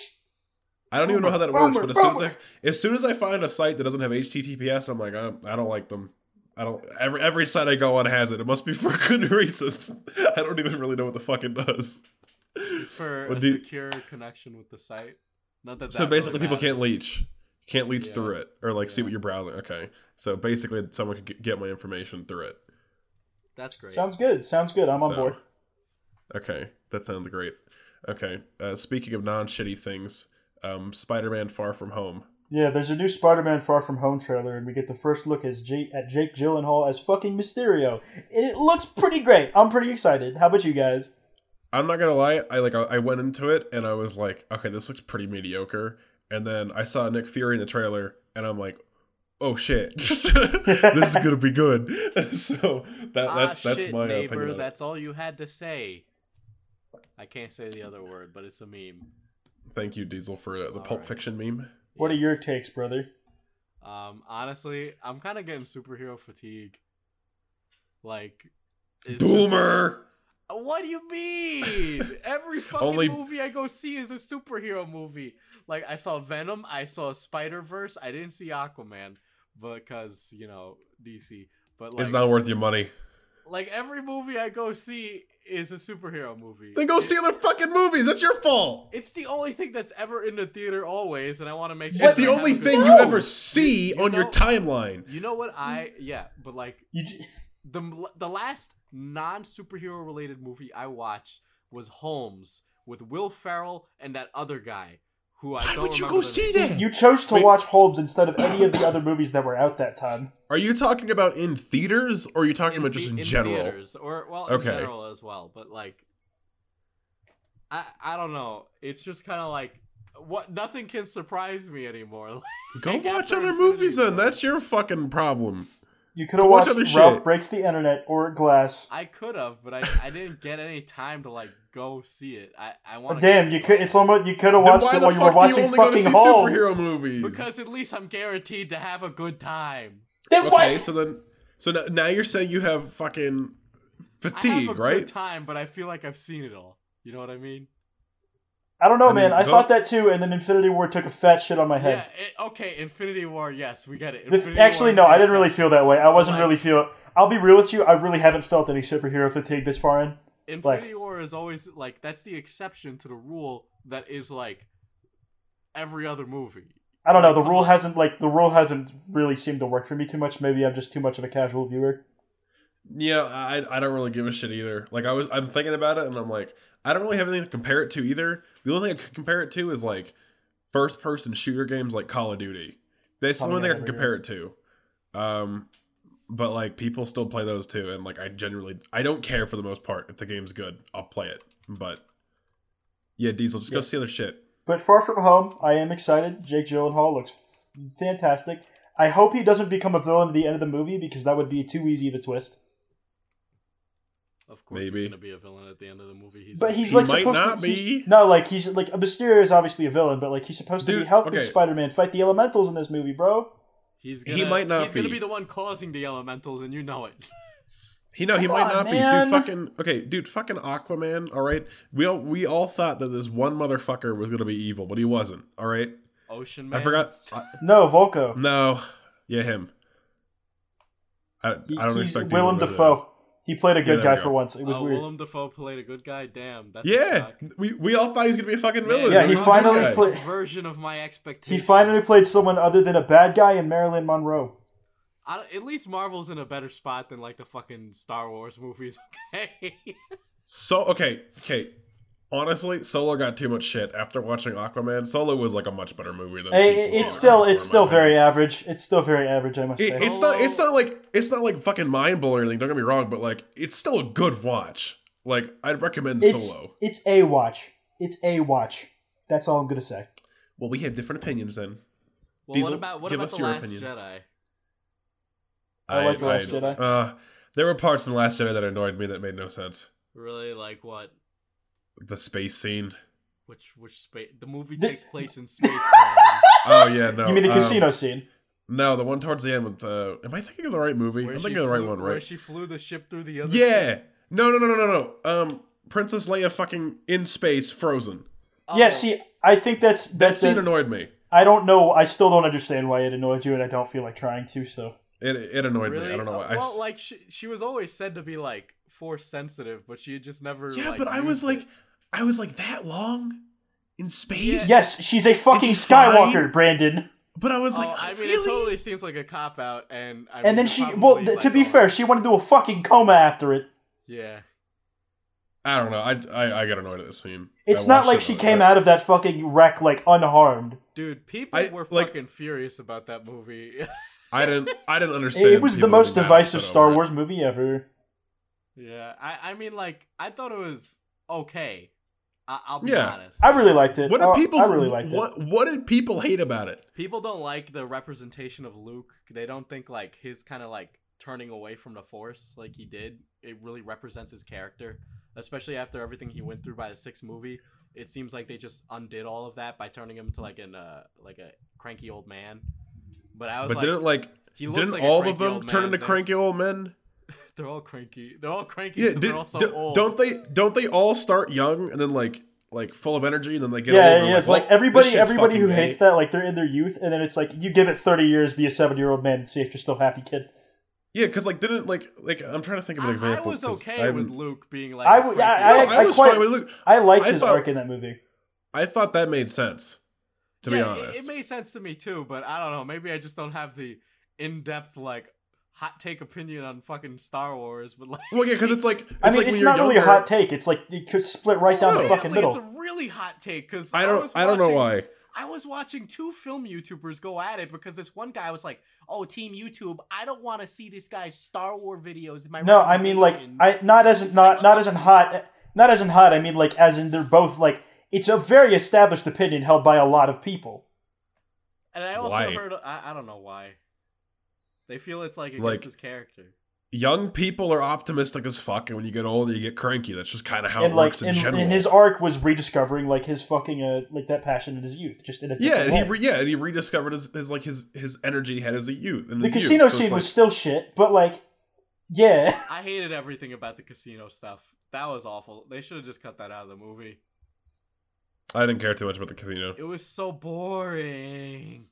I don't even know how that Boomer, works, but as soon as boomer. I as soon as I find a site that doesn't have H T T P S, I'm like, I, I don't like them. I don't. Every every site I go on has it. It must be for a good reason. I don't even really know what the fuck it does. It's for But a do- secure connection with the site. Not that. so that basically, really people can't matters. leech. Can't leech Yeah. through it or like see Yeah. what you're browsing. Okay, so basically, someone could get- get my information through it. That's great. Sounds good. Sounds good. I'm on So, board. Okay, that sounds great. Okay, uh, speaking of non-shitty things, um, Spider-Man: Far From Home. Yeah, there's a new Spider-Man Far From Home trailer, and we get the first look as Jake, at Jake Gyllenhaal as fucking Mysterio, and it looks pretty great. I'm pretty excited. How about you guys? I'm not gonna lie, I like I I went into it and I was like, okay, this looks pretty mediocre. And then I saw Nick Fury in the trailer, and I'm like, oh shit, this is gonna be good. So that ah, that's that's shit, my neighbor. opinion. on it. That's all you had to say. I can't say the other word, but it's a meme. Thank you, Diesel, for uh, the All Pulp right. Fiction meme. What are Yes. your takes, brother? Um, honestly, I'm kind of getting superhero fatigue. Like, it's Boomer. just- what do you mean? Every fucking Only- movie I go see is a superhero movie. Like, I saw Venom, I saw Spider Verse, I didn't see Aquaman because you know D C. But like, It's not worth your money. like every movie I go see is a superhero movie. Then go It- see other fucking movies. That's your fault. It's the only thing that's ever in the theater always, and I want to make sure. It's that the I have only a good thing you time. ever see You on your know- timeline. You know what I? Yeah, but like You j- the the last non superhero related movie I watched was Holmes with Will Ferrell and that other guy who I Why don't would you remember go the see name. that? you chose to Wait. watch Holmes instead of any of the other movies that were out that time. Are you talking about in theaters, or are you talking about just the- in, general? theaters, or well, in Okay. general as well. But like, I I don't know. It's just kind of like what nothing can surprise me anymore. Go Like, watch after other Infinity movies then. War. That's your fucking problem. You could have Watch watched other Ralph shit. Breaks the Internet or Glass. I could have, but I, I didn't get any time to like go see it. I I Oh, want. damn, you could. It's almost you could have Then watched why it the while you were fuck do you watching only go to fucking see Holmes. superhero movies? because at least I'm guaranteed to have a good time. Then Okay, what? so then, so now, now you're saying you have fucking I have fatigue, a right? good time, but I feel like I've seen it all. You know what I mean? I don't know, I mean, man. I go- thought that too, and then Infinity War took a fat shit on my head. Yeah. It, okay. Infinity War. Yes, we get it. This- Infinity actually, War no, is I the didn't really exception. feel that way. I wasn't Like- really feel. I'll be real with you. I really haven't felt any superhero fatigue this far in. Infinity War is always like that's the exception to the rule that is like every other movie. I don't know. Like, The come rule on. hasn't like the rule hasn't really seemed to work for me too much. Maybe I'm just too much of a casual viewer. Yeah, I I don't really give a shit either. Like I was, I'm thinking about it, and I'm like, I don't really have anything to compare it to either. The only thing I could compare it to is like first person shooter games like Call of Duty. That's the Coming only thing I out can every compare it to. Um, but like people still play those too, and like I generally I don't care for the most part if the game's good. I'll play it, but yeah, Diesel, just go Yeah. see other shit. But Far From Home, I am excited. Jake Gyllenhaal looks f- fantastic. I hope he doesn't become a villain at the end of the movie because that would be too easy of a twist. Of course, Maybe. he's gonna be a villain at the end of the movie. He's But he's He like might supposed not to be. he's- No, like he's like Mysterio is obviously a villain, but like he's supposed to Dude, be helping okay. Spider-Man fight the elementals in this movie, bro. he's He gonna, might not He's gonna be. be the one causing the elementals, and you know it. He no, he Come might on, not man. be. Dude, fucking okay, dude, fucking Aquaman. All right, we all we all thought that this one motherfucker was gonna be evil, but he wasn't. All right, Ocean Man. I forgot. I- No, Volko. no, yeah, him. I, He- I don't he's expect Willem Diesel to know Dafoe. this. He played a good Yeah, there guy we go. for once. It was oh, weird. Willem Dafoe played a good guy. Damn, that's a Yeah, shock. we we all thought he was gonna be a fucking Man, villain. Yeah, he was a finally good guy. played- version of my He expectations. finally played someone other than a bad guy in Marilyn Monroe. I, don't- at least Marvel's in a better spot than like the fucking Star Wars movies. Okay. So okay, okay. Honestly, Solo got too much shit after watching Aquaman. Solo was like a much better movie than Hey, people it's give still it for, it's in my still opinion. very average. It's still very average, I must It- say. it's not. It's not like it's not like fucking mind blowing or anything. Don't get me wrong, but like it's still a good watch. Like I'd recommend It's Solo. it's a watch. It's a watch. That's all I'm gonna say. Well, we have different opinions then. Well, Diesel, what about what give about us the your Last opinion. Jedi? I like The Last Jedi. Uh, there were parts in the Last Jedi that annoyed me that made no sense. Really, like what? The space scene. Which which space? The movie The- takes place in space. Brandon. Oh yeah, no. you mean the um, casino scene? No, the one towards the end with the. Am I thinking of the right movie? Where I'm she thinking of the right flew- one, Where right? she flew the ship through the other. Yeah. ship? No, no, no, no, no, no. Um, Princess Leia fucking in space, frozen. Oh, Yeah, see, I think that's That that's scene it. annoyed me. I don't know. I still don't understand why it annoyed you, and I don't feel like trying to. So It it annoyed really? me. I don't know why. Uh, I well, s- like she she was always said to be like force sensitive, but she had just never. yeah, like, but I was used like, it. I was like that long in space. yes, she's a fucking Is she fine? Skywalker, Brandon. But I was Oh, like, I mean, really? it totally seems like a cop out, and I And mean, then you're she, probably, well, th- like, to be oh, fair, she went into a fucking coma after it. yeah. I don't know. I, I, I got annoyed at this scene. It's I not watched like it, she but- came out of that fucking wreck like unharmed. Dude, people I- were like- fucking furious about that movie. I didn't. I didn't understand. It was the people most being mad divisive upset Star over it. Wars movie ever. yeah, I, I mean, like, I thought it was okay. I, I'll be Yeah. honest. I really liked it. What did Oh, people? I really liked it. what, What did people hate about it? People don't like the representation of Luke. They don't think like his kind of like turning away from the Force, like he did, it really represents his character. Especially after everything he went through by the sixth movie, it seems like they just undid all of that by turning him into like an uh, like a cranky old man. But I was But like, didn't like he looks didn't like a all of cranky them old turn man. into They're- cranky old men? They're all cranky. They're all cranky Yeah. because Did, they're all so do- old. don't they? Don't they all start young and then like like full of energy and then they get Yeah, older? yeah. It's well, like everybody, this shit's everybody who fucking hates gay. that, like they're in their youth, and then it's like you give it thirty years, be a seven-year-old man, and see if you're still happy, kid. Yeah, because like didn't like like I'm trying to think of an I, example. I was 'cause okay I with haven't- Luke being like. I a w- cranky I- No, old I, I was quite- fine with Luke. I liked I his thought- arc in that movie. I thought that made sense. To be Yeah, honest, it, it made sense to me too, but I don't know. Maybe I just don't have the in-depth like hot take opinion on fucking Star Wars. But like, well, yeah, because it's like it's I mean, like it's when not you're really a younger- hot take. It's like it could split right down the No. fucking Really, middle. It's a really hot take because I don't. was I don't know watching- why. I was watching two film YouTubers go at it because this one guy was like, "Oh, Team YouTube, I don't want to see this guy's Star Wars videos in my No, I mean like recommendations." I not as It's not like, not what as in the- hot, not as in hot. I mean like as in they're both like it's a very established opinion held by a lot of people. And I also Why? heard, I, I don't know why. They feel it's like against Like- his character. Young people are optimistic as fuck, and when you get older, you get cranky. That's just kind of how and it like works in and, general. and his arc was rediscovering like his fucking uh like that passion in his youth, just in a yeah, different and he way. re- yeah, and he rediscovered his, his like his his energy he had as a youth. In The his youth. casino So it's scene like- was still shit, but like, yeah. I hated everything about the casino stuff. That was awful. They should have just cut that out of the movie. I didn't care too much about the casino. It was so boring.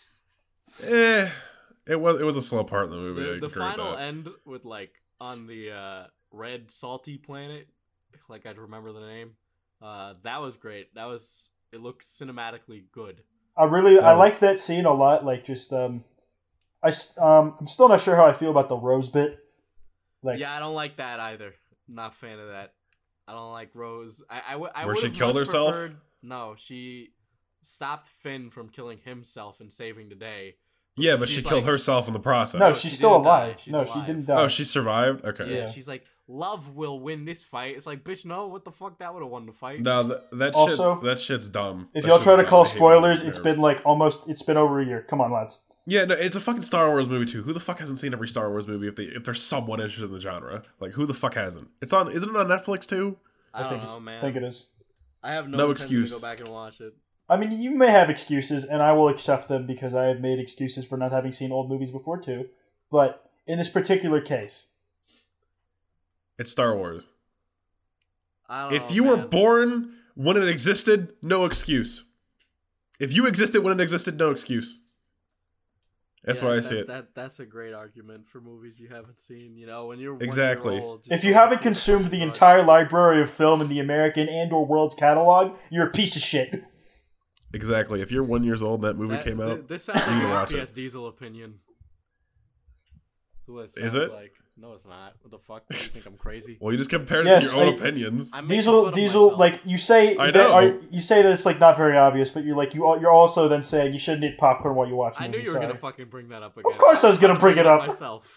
Eh, it was it was a slow part in the movie. I The, agree the with final that. end with like on the uh, red salty planet, like I'd remember the name. Uh, that was great. That was it. Looked cinematically good. I really That I was- like that scene a lot. Like just um, I s- um I'm still not sure how I feel about the Rose bit. Like Yeah, I don't like that either. Not a fan of that. I don't like Rose. I I, w- I Where she would've killed much herself? preferred- No, she stopped Finn from killing himself and saving the day. Yeah, but she She's killed like- herself in the process. No, No, she's she still didn't die. alive. She's no, she alive. didn't die. Oh, she survived? Okay. Yeah, Yeah. she's like, love will win this fight. It's like, bitch, no, what the fuck? That would have won the fight. No, that, that Also, shit that shit's dumb. If That y'all shit's try to dumb. call I hate when spoilers, they it's do. been like almost. It's been over a year. Come on, lads. Yeah, no, it's a fucking Star Wars movie too. Who the fuck hasn't seen every Star Wars movie if they if they're somewhat interested in the genre? Like who the fuck hasn't? It's on isn't it on Netflix too? I, don't think know, it's- man. I think it is. I have no, No intention excuse. to go back and watch it. I mean, you may have excuses, and I will accept them because I have made excuses for not having seen old movies before too. But in this particular case, It's Star Wars. I don't If know, you were man. born when it existed, no excuse. If you existed when it existed, no excuse. That's Yeah, why I that, see it. That, that's a great argument for movies you haven't seen. You know, when you're one Exactly. year old, just if you go and haven't see consumed the fucking entire library of film in the American and/or world's catalog, you're a piece of shit. Exactly. If you're one years old and that movie That- came th- out, This sounds you need to like watch an it. F P S Diesel opinion. That's what it Is sounds it? like. No, it's not. What the fuck? What, do you think I'm crazy? well, you just compared Yes, it to your own I- opinions. I'm making Diesel, fun of Diesel, myself. like you say I that know. are, you say that it's like not very obvious, but you're like you. al- You're also then saying you shouldn't eat popcorn while you watch. I a knew movie, you were gonna sorry. fucking bring that up again. Of course I was gonna trying to bring it up. myself.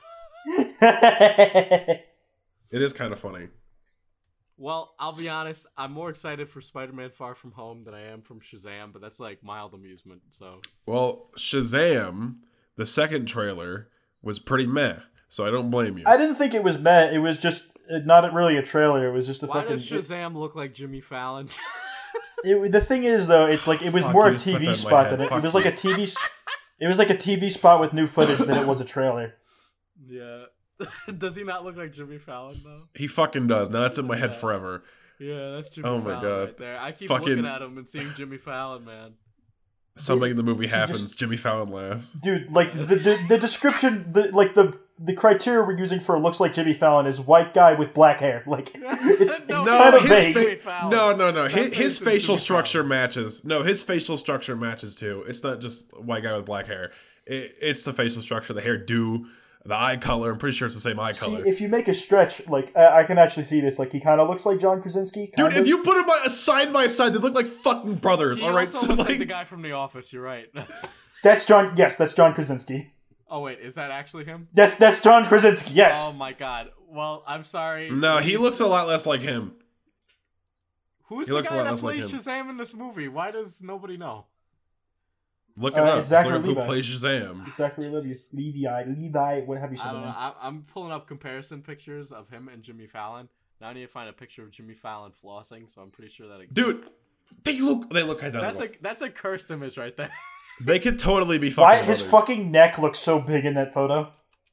It is kind of funny. Well, I'll be honest. I'm more excited for Spider-Man: Far From Home than I am from Shazam, but that's like mild amusement. So Well, Shazam, the second trailer, was pretty meh, so I don't blame you. I didn't think it was meh. It was just uh, not really a trailer. It was just a why fucking. does Shazam look like Jimmy Fallon? It, it- the thing is, though, it's like it was Fuck, more you a just put T that in V my spot head. than it. Fuck It was like you. a T V. s- It was like a T V spot with new footage than it was a trailer. Yeah. Does he not look like Jimmy Fallon though? He fucking does. Now that's in my head Yeah. forever. Yeah, that's Jimmy Oh my Fallon God. right there. I keep Fucking- looking at him and seeing Jimmy Fallon, man. Something in the movie happens. just- Jimmy Fallon laughs. Dude, like the the, the description, the like the the criteria we're using for looks like Jimmy Fallon is white guy with black hair. Like it's, it's No, kind of his vague. fa- Jimmy Fallon. no, no, no. That His, face his is facial Jimmy structure Fallon. matches. No, his facial structure matches too. It's not just white guy with black hair. It, it's the facial structure, the hair do, the eye color. I'm pretty sure it's the same eye See, color. if you make a stretch, like I, I can actually see this. Like he kind of looks like John Krasinski. kind Dude, if of. you put them by, side by side, they look like fucking brothers. He all right, also so looks like, like the guy from The Office. You're right. That's John. Yes, that's John Krasinski. Oh wait, is that actually him? That's that's John Krasinski. Yes. Oh my god. Well, I'm sorry. no, he He's- looks a lot less like him. Who's he the looks a guy lot that less like plays him. Shazam in this movie? Why does nobody know? Look it Uh, up. it's Just Zachary look up who Levi. plays Shazam. Zachary Levi, Levi, Levi, what have you said? I don't know. man? I, I'm pulling up comparison pictures of him and Jimmy Fallon. Now I need to find a picture of Jimmy Fallon flossing, so I'm pretty sure that exists. Dude, they look they look identical. that's a that's a cursed image right there. They could totally be fucking Why his brothers. fucking neck looks so big in that photo?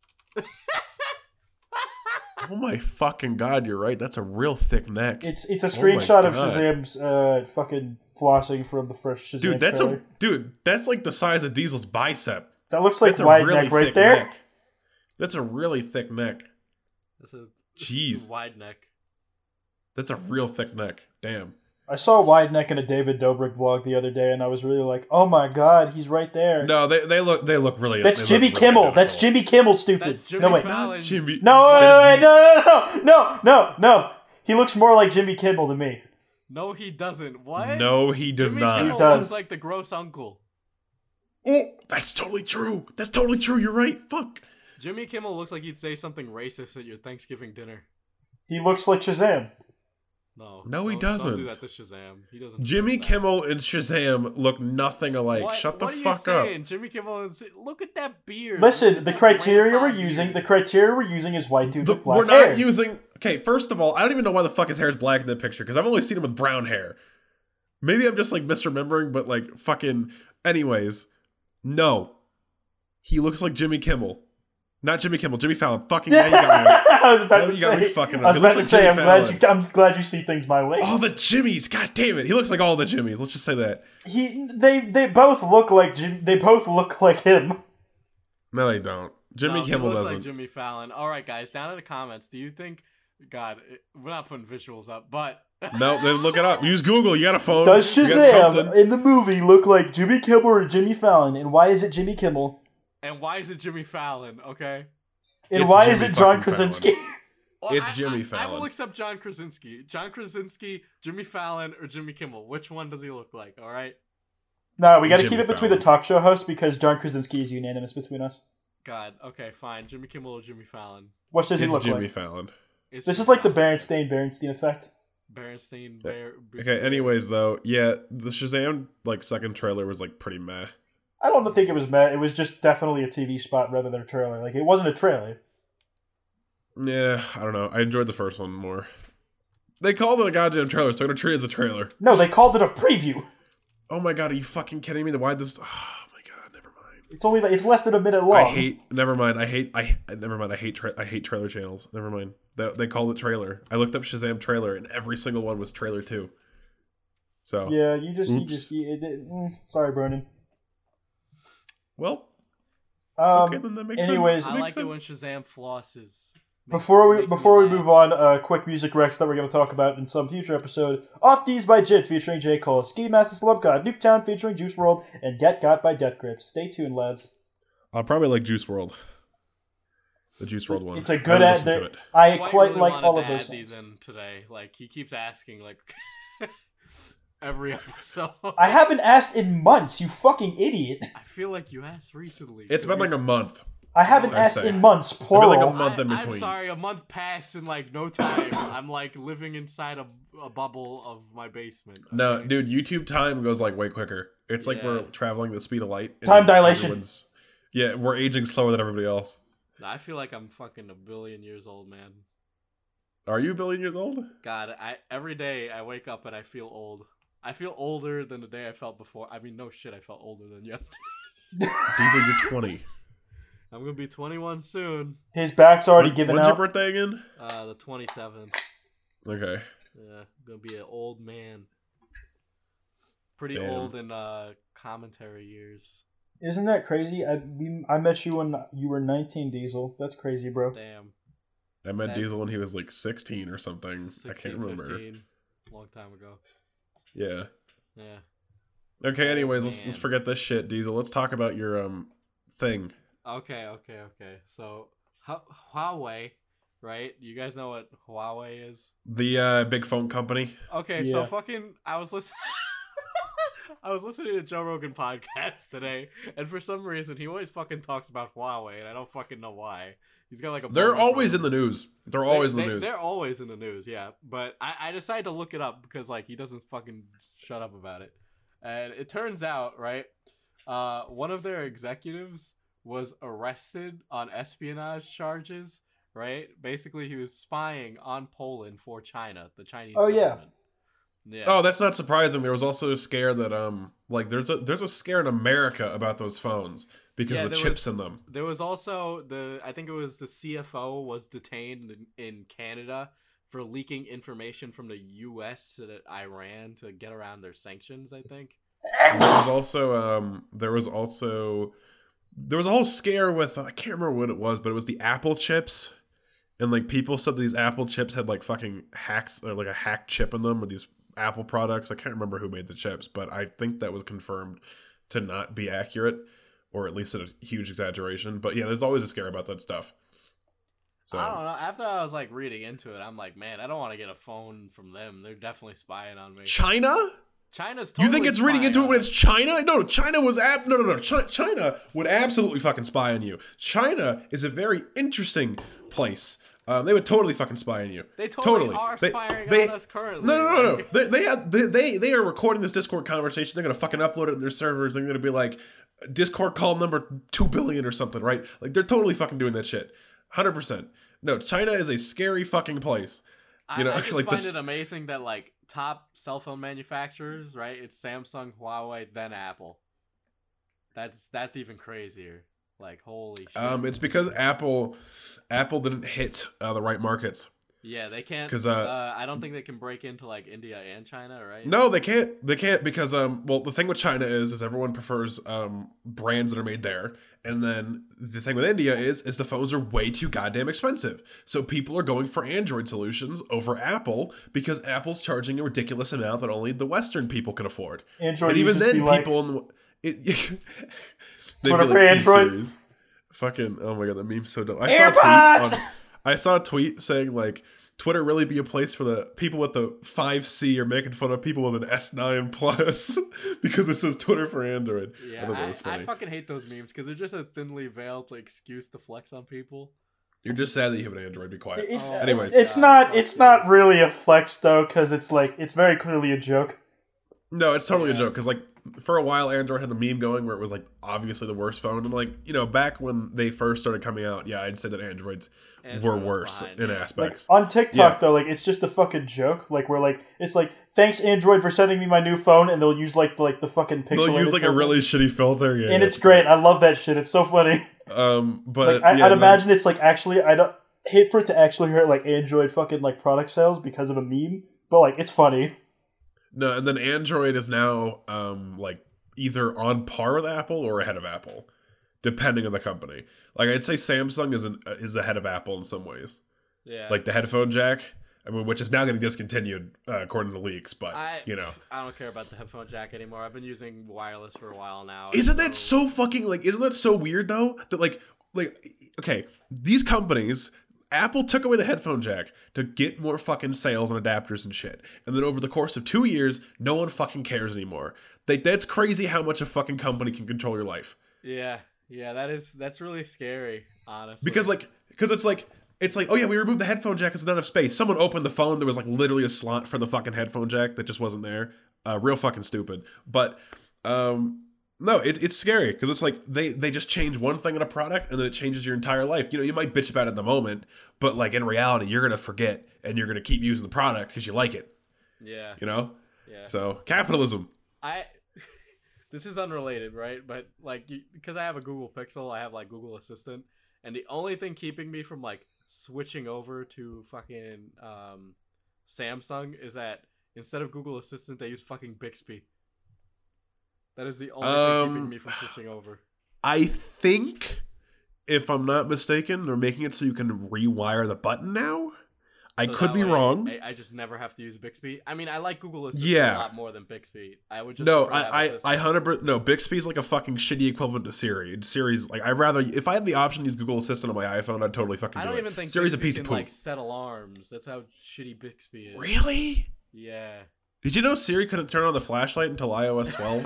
Oh my fucking god, you're right. That's a real thick neck. It's it's a Oh my screenshot of God. Shazam's uh, fucking flossing from the first Shazam Dude, that's trailer. a dude. That's like the size of Diesel's bicep. That looks like That's a wide really neck right thick there. neck. That's a really thick neck. That's a Jeez. wide neck. That's a real thick neck. Damn. I saw a wide neck in a David Dobrik vlog the other day, and I was really like, "Oh my god, he's right there." No, they they look they look really. That's they Jimmy look really Kimmel. identical. That's Jimmy Kimmel. Stupid. That's Jimmy no wait, Fallon. Jimmy. no, wait, that wait, is- wait, no, no, no, no, no, no. He looks more like Jimmy Kimmel to me. No, he doesn't. What? No, he does Jimmy not. Kimmel He does. looks like the gross uncle. Oh, that's totally true. That's totally true. You're right. Fuck. Jimmy Kimmel looks like he'd say something racist at your Thanksgiving dinner. He looks like Shazam. No. No, he don't- Don't doesn't. do that to Shazam. He doesn't. Jimmy deserve that. Kimmel and Shazam look nothing alike. What, Shut the what are you fuck up. saying? Jimmy Kimmel is. Look at that beard. Listen, Look at the that criteria we're grandpa using, the beard. criteria we're using is white dude The- with black we're not hair. using. Okay, first of all, I don't even know why the fuck his hair is black in the picture because I've only seen him with brown hair. Maybe I'm just like misremembering, but like fucking. Anyways, no, he looks like Jimmy Kimmel, not Jimmy Kimmel. Jimmy Fallon. Fucking. Now you got me. I was about Now to you got me say. fucking I was up. He about looks to like say. Jimmy I'm glad Fallon. you. I'm glad you see things my way. All the Jimmys. God damn it. He looks like all the Jimmys. Let's just say that. He. They. They both look like Jim. They both look like him. No, they don't. Jimmy No, he Kimmel looks doesn't. like Jimmy Fallon. All right, guys, down in the comments, do you think? God, it, we're not putting visuals up, but No, then look it up. Use Google. You got a phone. Does You got Shazam something. in the movie look like Jimmy Kimmel or Jimmy Fallon? And why is it Jimmy Kimmel? and why is it Jimmy Fallon? Okay. And It's why is Jimmy it John fucking Krasinski? Well, It's I- Jimmy I, I Fallon. will accept John Krasinski. John Krasinski, Jimmy Fallon, or Jimmy Kimmel. Which one does he look like? All right. No, we got to keep Jimmy it between Fallon. the talk show hosts because John Krasinski is unanimous between us. God, okay, fine. Jimmy Kimmel or Jimmy Fallon? What does he It's look Jimmy like? Fallon. It's This Jimmy is like the Fallon. Berenstain Berenstein effect. Berenstein. Bear, Okay. Anyways, though, yeah, the Shazam like second trailer was like pretty meh. I don't think it was meh. It was just definitely a T V spot rather than a trailer. Like it wasn't a trailer. Yeah, I don't know. I enjoyed the first one more. They called it a goddamn trailer, so I'm gonna treat it as a trailer. No, they called it a preview. Oh my god, are you fucking kidding me? Why this? Oh my god, never mind. It's only like, it's less than a minute long. I hate. Never mind. I hate. I never mind. I hate. Tra- I hate trailer channels. Never mind. They, they called it trailer. I looked up Shazam trailer, and every single one was trailer too. So Yeah, you just, you Oops. just, you, it, it, mm, sorry, Vernon. well, Um, okay, then that makes anyways, sense. I That like makes it when sense. Shazam flosses. Before we Makes me before we laugh. move on, uh, quick music recs that we're going to talk about in some future episode. Off D's by Jit featuring J. Cole, Ski Master Slump God, Nuketown featuring Juice world, and Get Got by Death Grips. Stay tuned, lads. I'll probably like Juice world. The Juice world one. It's a I good haven't ad. listened to there- it. I Dwight quite really like wanted all to of those add these songs. in today. Like he keeps asking, like every episode. I haven't asked in months, you fucking idiot. I feel like you asked recently. It's been like a month. I haven't I'd asked say. in months, been plural. like a month in I, between. I'm sorry, a month passed in like no time. I'm like living inside a, a bubble of my basement. No, okay? dude, YouTube time goes like way quicker. It's like Yeah. we're traveling the speed of light. and Time dilation. everyone's- Yeah, we're aging slower than everybody else. No, I feel like I'm fucking a billion years old, man. Are you a billion years old? God, I every day I wake up and I feel old. I feel older than the day I felt before. I mean, no shit, I felt older than yesterday. Diesel, you're twenty. I'm gonna be twenty-one soon. His back's already When- given When's your out. birthday again? Uh, the twenty-seventh. Okay. Yeah, I'm gonna be an old man. Pretty Damn. old in uh commentary years. Isn't that crazy? I we, I met you when you were nineteen, Diesel. That's crazy, bro. Damn. I met That- Diesel when he was like sixteen or something. I sixteen, can't remember. fifteen. Long time ago. Yeah. Yeah. Okay, anyways, let's Man. let's forget this shit, Diesel. Let's talk about your um thing. Okay, okay, okay. So, Hu- Huawei, right? You guys know what Huawei is? The uh big phone company. Okay, so Yeah. fucking, I was listening. I was listening to Joe Rogan podcast today, and for some reason, he always fucking talks about Huawei, and I don't fucking know why. He's got like a. They're boner always for in the news. They're They- always in they- the news. They're always in the news, yeah. But I, I decided to look it up because like he doesn't fucking shut up about it. And it turns out, right, uh, one of their executives was arrested on espionage charges, right? Basically, he was spying on Poland for China, the Chinese Oh, yeah. government. Yeah. Oh, that's not surprising. There was also a scare that um like there's a there's a scare in America about those phones because Yeah, of the there chips was- in them. There was also the I think it was the C F O was detained in, in Canada for leaking information from the U S to the Iran to get around their sanctions, I think. And there was also um there was also there was a whole scare with I can't remember what it was, but it was the Apple chips. And like people said these Apple chips had like fucking hacks or like a hacked chip in them with these Apple products. I can't remember who made the chips, but I think that was confirmed to not be accurate, or at least a huge exaggeration. But yeah, there's always a scare about that stuff. So I don't know. After I was like reading into it, I'm like, man, I don't want to get a phone from them. They're definitely spying on me. China? China's totally You think it's reading spying into it on when us. it's China? No, China was ab- no, no, no. Chi- China would absolutely fucking spy on you. China is a very interesting place. Um, they would totally fucking spy on you. They totally, Totally. are They- spying they- on us currently. No, no, no, no. Like, They they, have, they they they are recording this Discord conversation. They're gonna fucking upload it in their servers. They're gonna be like Discord call number two billion or something, right? Like they're totally fucking doing that shit. Hundred percent. No, China is a scary fucking place. I, You know, I just like find this- it amazing that like top cell phone manufacturers, right? It's Samsung, Huawei, then Apple. That's that's even crazier. Like holy shit. Um, it's because Apple Apple didn't hit uh, the right markets. yeah, they can't. 'cause, uh, uh, I don't think they can break into like India and China, right? No, they can't. They can't because um. Well, the thing with China is, is everyone prefers um brands that are made there, and then the thing with India is, is the phones are way too goddamn expensive. So people are going for Android solutions over Apple because Apple's charging a ridiculous amount that only the Western people can afford. Android and even users then, be like, people in the it, they'd Twitter be for Android? T-series. Fucking oh my god, that meme's so dumb. I AirPods! saw a tweet on, I saw a tweet saying like Twitter really be a place for the people with the five C are making fun of people with an S nine plus because it says Twitter for Android. Yeah, I, I, I fucking hate those memes because they're just a thinly veiled like, excuse to flex on people. You're just sad that you have an Android. Be quiet. It, Oh, Anyways, it's God, not. It's fuck not you. really a flex though, because it's like it's very clearly a joke. no, it's totally Yeah. a joke because like for a while Android had the meme going where it was like obviously the worst phone, and like you know back when they first started coming out, yeah, I'd say that Androids Android were was worse behind, in yeah. Like aspects. on TikTok Yeah. though, like it's just a fucking joke. Like we're like it's like thanks Android for sending me my new phone, and they'll use like the, like the fucking pixelated They'll use like a filter. really shitty filter, yeah, and yeah, it's great. I love that shit. It's so funny. Um, but Like I, yeah, I'd no. imagine it's like actually I don't hate for it to actually hurt like Android fucking like product sales because of a meme, but like it's funny. No, and then Android is now um like either on par with Apple or ahead of Apple, depending on the company. Like I'd say Samsung is an, is ahead of Apple in some ways. Yeah. Like the headphone jack, I mean, which is now getting discontinued uh, according to leaks. But I, you know, I don't care about the headphone jack anymore. I've been using wireless for a while now. isn't that so fucking like? Isn't that so weird though? That like like okay, these companies. Apple took away the headphone jack to get more fucking sales and adapters and shit. And then over the course of two years, no one fucking cares anymore. Like, that's crazy how much a fucking company can control your life. Yeah, yeah, that is that's really scary, honestly. Because like, because it's like, it's like, oh yeah, we removed the headphone jack because it's not enough space. Someone opened the phone, there was like literally a slot for the fucking headphone jack that just wasn't there. Uh, real fucking stupid. But um, no, it, it's scary because it's like they they just change one thing in a product and then it changes your entire life. You know, you might bitch about it in the moment, but like in reality, you're gonna forget and you're gonna keep using the product because you like it. yeah, You know. yeah. So capitalism. I this is unrelated, right? But like, you, because I have a Google Pixel, I have like Google Assistant, and the only thing keeping me from like switching over to fucking um, Samsung is that instead of Google Assistant, they use fucking Bixby. That is the only Um, thing keeping me from switching over. I think, if I'm not mistaken, they're making it so you can rewire the button now. I So could that be way wrong. I, I just never have to use Bixby. I mean, I like Google Assistant Yeah. a lot more than Bixby. I would just No, prefer to have I, I, Assistant. I hundred percent no. Bixby's like a fucking shitty equivalent to Siri. Siri's like I'd rather if I had the option to use Google Assistant on my iPhone, I'd totally fucking I do don't it. even think Siri's a Bixby piece can of poop. like set alarms. That's how shitty Bixby is. Really? Yeah. Did you know Siri couldn't turn on the flashlight until iOS twelve?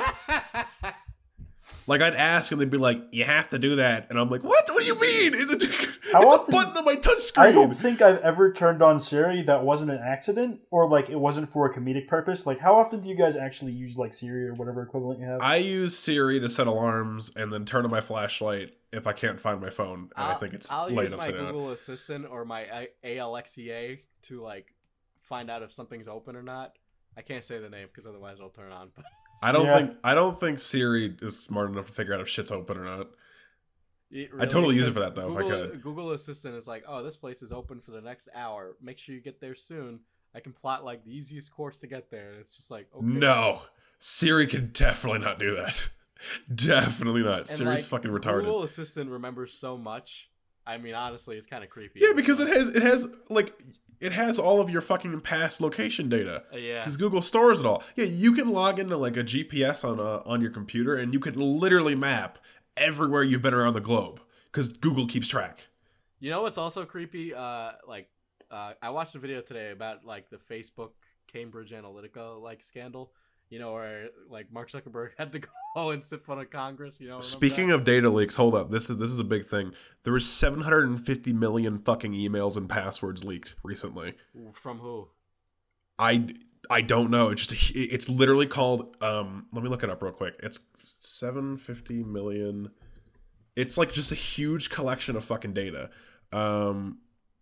Like I'd ask and they'd be like, "You have to do that," and I'm like, "What? What do you mean? It's a, How it's often- a button on my touchscreen." I don't think I've ever turned on Siri that wasn't an accident or like it wasn't for a comedic purpose. Like how often do you guys actually use like Siri or whatever equivalent you have? I use Siri to set alarms and then turn on my flashlight if I can't find my phone and I'll, I think it's I'll laid use my upside down. Google Assistant or my A L X E A to like find out if something's open or not. I can't say the name because otherwise it'll turn on. But I don't Yeah. think I don't think Siri is smart enough to figure out if shit's open or not. It I'd totally use it for because that, though, if I Google, could. Google Assistant is like, oh, this place is open for the next hour. Make sure you get there soon. I can plot like the easiest course to get there. And it's just like, okay. No, Siri can definitely not do that. Definitely not. And, Siri's like, fucking retarded. Google Assistant remembers so much. I mean, honestly, it's kind of creepy. Yeah, because it has it has like it has all of your fucking past location data. Uh, yeah. Because Google stores it all. Yeah, you can log into like a G P S on a, on your computer, and you can literally map everywhere you've been around the globe. Because Google keeps track. You know what's also creepy? Uh, like, uh, I watched a video today about like the Facebook Cambridge Analytica like scandal. You know, where like Mark Zuckerberg had to go and sit in front of Congress. You know. Speaking of data leaks, hold up. This is this is a big thing. There was seven hundred fifty million fucking emails and passwords leaked recently. From who? I I don't know. It's just a, it's literally called. Um, let me look it up real quick. It's seven hundred fifty million. It's like just a huge collection of fucking data. Um,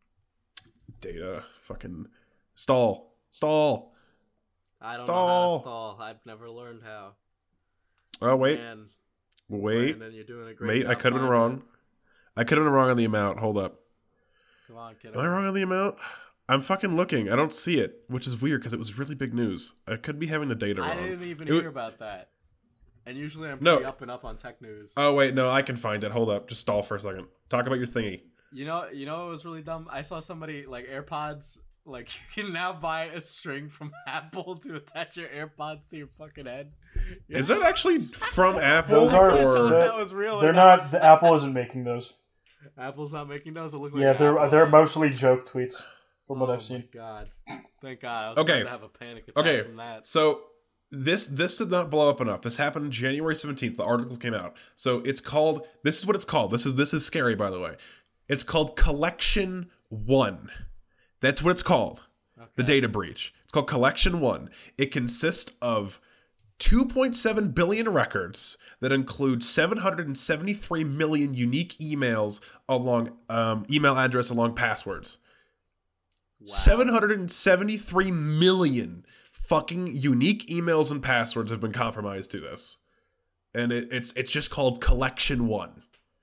data. Fucking stall. Stall. I don't Stall. know how to stall. I've never learned how. Oh wait. Man, Wait. Brandon, you're doing a great Mate, job I could have been finding wrong. it. I could have been wrong on the amount. Hold up. Come on, kid. Am I wrong on the amount? I'm fucking looking. I don't see it, which is weird because it was really big news. I could be having the data wrong. I didn't even It wa- hear about that. And usually I'm No. pretty up and up on tech news. Oh wait, no, I can find it. Hold up. Just stall for a second. Talk about your thingy. You know, you know, it was really dumb. I saw somebody like AirPods. Like you can now buy a string from Apple to attach your AirPods to your fucking head. Is that actually from Apple? Those are- I couldn't tell if or the- that was real. They're or not. The Apple isn't making those. Apple's not making those. It look like Yeah, an they're Apple they're ad. mostly joke tweets from what Oh I've seen. my god! Thank God. I was Okay. about to have a panic attack Okay. from that. So this this did not blow up enough. This happened January seventeenth. The article came out. So it's called. This is what it's called. This is this is scary, by the way. It's called Collection One. That's what it's called. Okay. The data breach. It's called Collection One. It consists of two point seven billion records that include seven hundred seventy-three million unique emails along um, email address along passwords. Wow. seven hundred seventy-three million fucking unique emails and passwords have been compromised to this. And it, it's it's just called Collection One.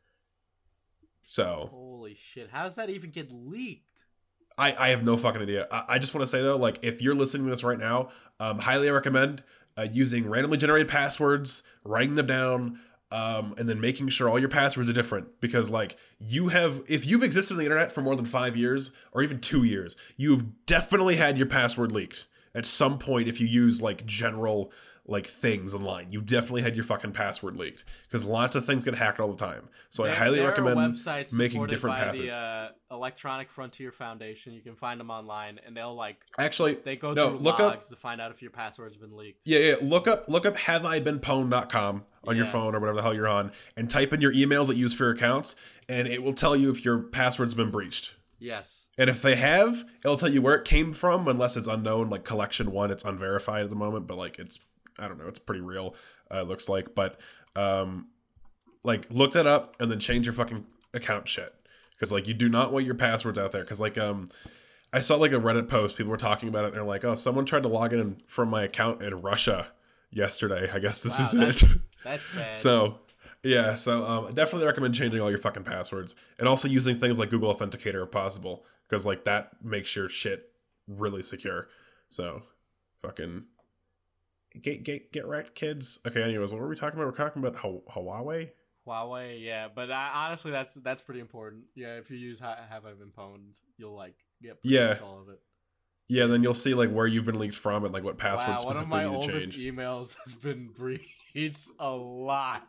So Holy shit! How does that even get leaked? I, I have no fucking idea. I, I just want to say though, like if you're listening to this right now, um, highly recommend uh, using randomly generated passwords, writing them down, um, and then making sure all your passwords are different. Because like you have, if you've existed on the internet for more than five years or even two years, you've definitely had your password leaked at some point. If you use like general like things online, you definitely had your fucking password leaked because lots of things get hacked all the time. So There- I highly there recommend are websites making supported different by passwords. The uh, Electronic Frontier Foundation. You can find them online, and they'll like Actually, they go no, through look up- logs to find out if your password's been leaked. Yeah, yeah. Look up look up have I been pwned dot com on your Yeah. phone or whatever the hell you're on and type in your emails that you use for your accounts and it will tell you if your password's been breached. Yes. And if they have, it'll tell you where it came from unless it's unknown, like Collection One, it's unverified at the moment, but like it's I don't know, it's pretty real, uh, looks like. But um like look that up and then change your fucking account shit. Because like you do not want your passwords out there. Because like um I saw like a Reddit post, people were talking about it, and they're like, oh, someone tried to log in from my account in Russia yesterday. I guess this Wow, is that's- it. That's bad. So, yeah, so um, I definitely recommend changing all your fucking passwords. And also using things like Google Authenticator if possible. Because, like, that makes your shit really secure. So, fucking... Get get get wrecked, kids. Okay, anyways, what were we talking about? We're talking about Hu- Huawei? Huawei, yeah, but I, honestly, that's that's pretty important. Yeah, if you use ha- Have I Been Pwned, you'll like get pretty Yeah. much all of it. Yeah, then you'll see, like, where you've been leaked from and, like, what passwords Wow, one of specifically my you need to oldest change. emails has been breached a lot.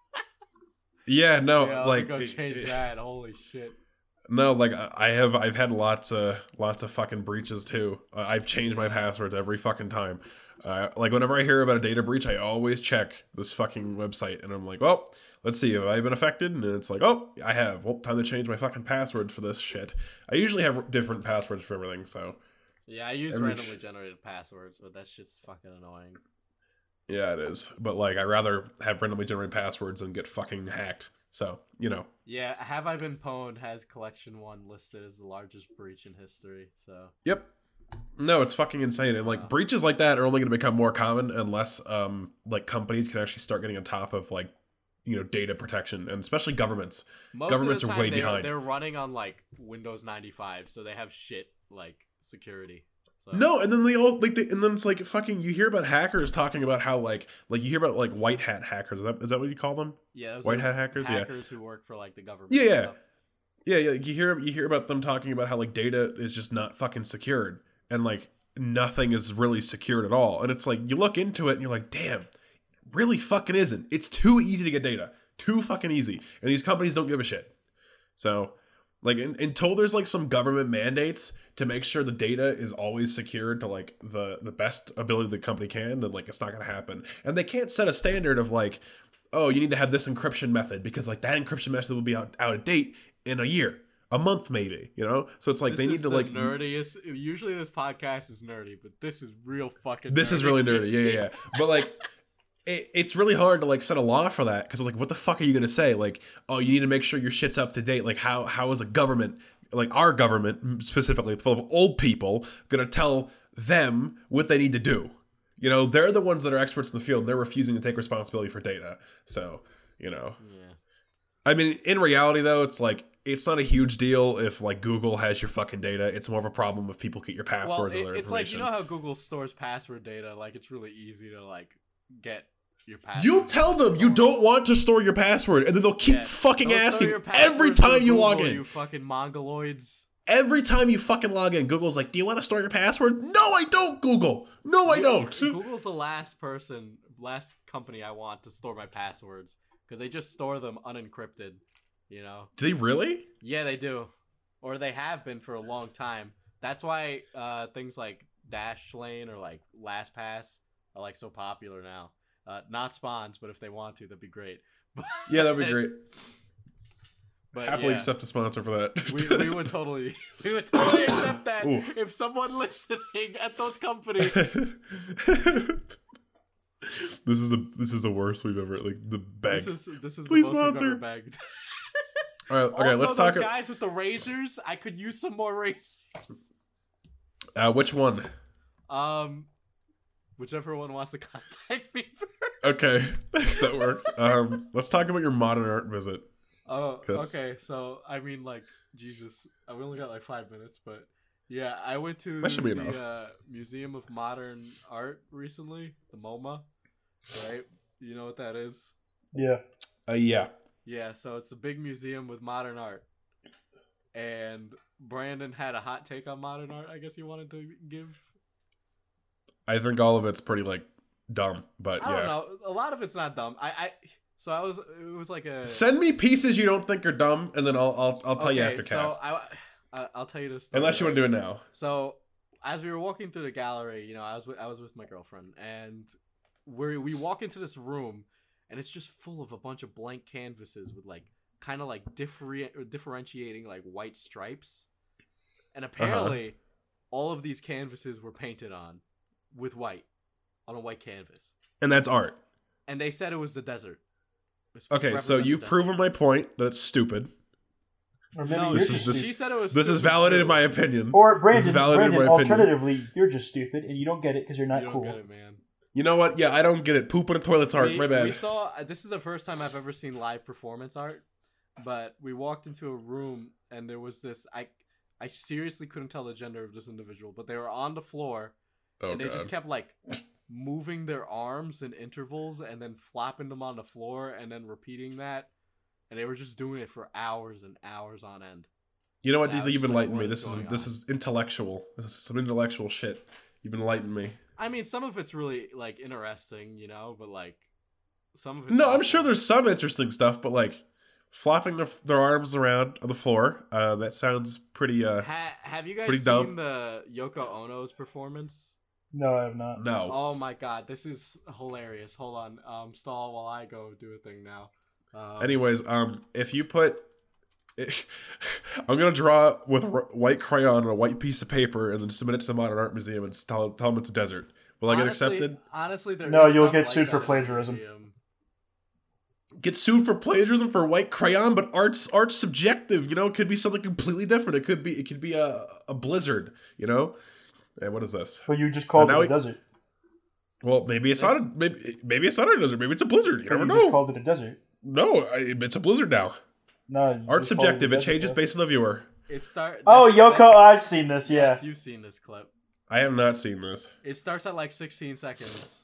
Yeah, no, yeah, like... go it- change it- that. Holy shit. No, like I I have, I've had lots of, lots of fucking breaches too. Uh, I've changed my passwords every fucking time. Uh, like whenever I hear about a data breach, I always check this fucking website, and I'm like, well, let's see, have I been affected? And it's like, oh, I have. Well, time to change my fucking password for this shit. I usually have different passwords for everything, so Yeah, I use Every randomly sh- generated passwords, but that shit's fucking annoying. yeah, it is. But like, I rather have randomly generated passwords than get fucking hacked. So you know, Yeah, Have I Been Pwned has Collection One listed as the largest breach in history. So yep. No, it's fucking insane. And like Wow. breaches like that are only going to become more common unless um like companies can actually start getting on top of like you know data protection, and especially governments. most Governments of the are time way they, behind. They're running on like Windows ninety-five, so they have shit like security. So, No, and then they all like, they, and then it's like fucking. You hear about hackers talking about how like, like you hear about like white hat hackers. Is that is that what you call them? yeah, those white are hat hackers? Yeah. hackers who work for like the government. Yeah, and yeah. stuff. Yeah, yeah. You hear you hear about them talking about how like data is just not fucking secured, and like nothing is really secured at all. And it's like you look into it and you're like, damn, really fucking isn't. It's too easy to get data, too fucking easy, and these companies don't give a shit. So, like, in, until there's like some government mandates to make sure the data is always secured to like the the best ability the company can, then like it's not gonna happen. And they can't set a standard of like, oh, you need to have this encryption method because like that encryption method will be out, out of date in a year, a month maybe, you know. So it's like This they need is to the like nerdiest. Usually this podcast is nerdy, but this is real fucking. this is nerdy. really nerdy, yeah, yeah, yeah. But like. It, it's really hard to like set a law for that because like what the fuck are you gonna say, like, oh, you need to make sure your shit's up to date? Like how how is a government, like our government specifically full of old people, gonna tell them what they need to do? You know, they're the ones that are experts in the field and they're refusing to take responsibility for data. So you know, Yeah. I mean, in reality though, it's like it's not a huge deal if like Google has your fucking data. It's more of a problem if people get your Well, passwords it, or their it's like you information. know how Google stores password data. Like it's really easy to like get your password. You'll tell them you don't want to store your password, and then they'll keep Yeah. fucking Don't store asking your every passwords for time you Google, log in. You fucking mongoloids. Every time you fucking log in, Google's like, "Do you want to store your password?" No, I don't. Google. No, I You- don't. Google's the last person, last company I want to store my passwords because they just store them unencrypted. You know? Do they really? Yeah, they do, or they have been for a long time. That's why uh, things like Dashlane or like LastPass are like so popular now. Uh, not spawns, but if they want to, that'd be great. But, Yeah, that'd be great. But Happily yeah, accept a sponsor for that. we, we would totally we would totally accept that Ooh. if someone listening at those companies. This is the this is the worst we've ever like the bag. This is this is Please the most we've sponsor. ever begged. All right, okay, Also, let's those talk. guys with the razors. I could use some more razors. Uh, which one? Um, whichever one wants to contact me first. Okay, that works. Um, let's talk about your modern art visit. Oh, 'Cause- okay. So I mean, like, Jesus, I only got like five minutes, but yeah, I went to That should be the enough. uh, Museum of Modern Art recently, the MoMA. Right? You know what that is? Yeah. Uh, yeah. Yeah. So it's a big museum with modern art, and Brandon had a hot take on modern art. I guess he wanted to give. I think all of it's pretty like dumb, but I yeah. don't know. A lot of it's not dumb. I, I so I was. It was like a. Send me pieces you don't think are dumb, and then I'll I'll I'll tell you Okay, after so cast. I, I I'll tell you this. Story, Unless you want to do it now. So, as we were walking through the gallery, you know, I was with, I was with my girlfriend, and we we walk into this room, and it's just full of a bunch of blank canvases with like kind of like different differentiating like white stripes, and apparently, all of these canvases were painted on with white on a white canvas, And that's art. and they said it was the desert. It was supposed to Okay, so represent the you've desert. proven my point that it's stupid. Or maybe No, you're This she, is- just this- stupid. she said it was. This is stupid, validated too. my opinion. Or This is Brandon, validated Brandon my opinion. alternatively, you're just stupid and you don't get it because you're not You don't cool. get it, man. You know what? Yeah, I don't get it. Poop in a toilet's art. we, My bad. We saw this is the first time I've ever seen live performance art, but we walked into a room and there was this. I I seriously couldn't tell the gender of this individual, but they were on the floor oh, and they God. just kept like moving their arms in intervals and then flopping them on the floor and then repeating that, and they were just doing it for hours and hours on end. You know what, And I Diesel? was You've just like, enlightened me. what This is is going this on? is intellectual. This is some intellectual shit. You've enlightened me. I mean, some of it's really like interesting, you know, but like some of it's No, I'm awful. sure there's some interesting stuff, but like flopping their, their arms around on the floor, uh, that sounds pretty. Uh, Ha- have you guys Pretty seen dumb. the Yoko Ono's performance? No, I have not. no. Oh my god, this is hilarious. Hold on, um, stall while I go do a thing now. Um, Anyways, um, if you put, I'm gonna draw with r- white crayon on a white piece of paper and then submit it to the Modern Art Museum and tell, tell them it's a desert. Will I get honestly- accepted? Honestly, there No, is you'll stuff get like sued that for in the plagiarism. museum. Get sued for plagiarism for white crayon, but art's art's subjective. You know, it could be something completely different. It could be it could be a a blizzard. You know, and what is this? But you just called now it a we- desert. Well, maybe it's not. A, maybe maybe it's not a desert. Maybe it's a blizzard. You But never you just know. called it a desert. No, I, it's a blizzard now. No, you Art's just called subjective. a It desert, changes bro. based on the viewer. It start. Oh, that's- Yoko, I've seen this. that- Yeah. Yes, you've seen this clip. I have not seen this. It starts at like sixteen seconds.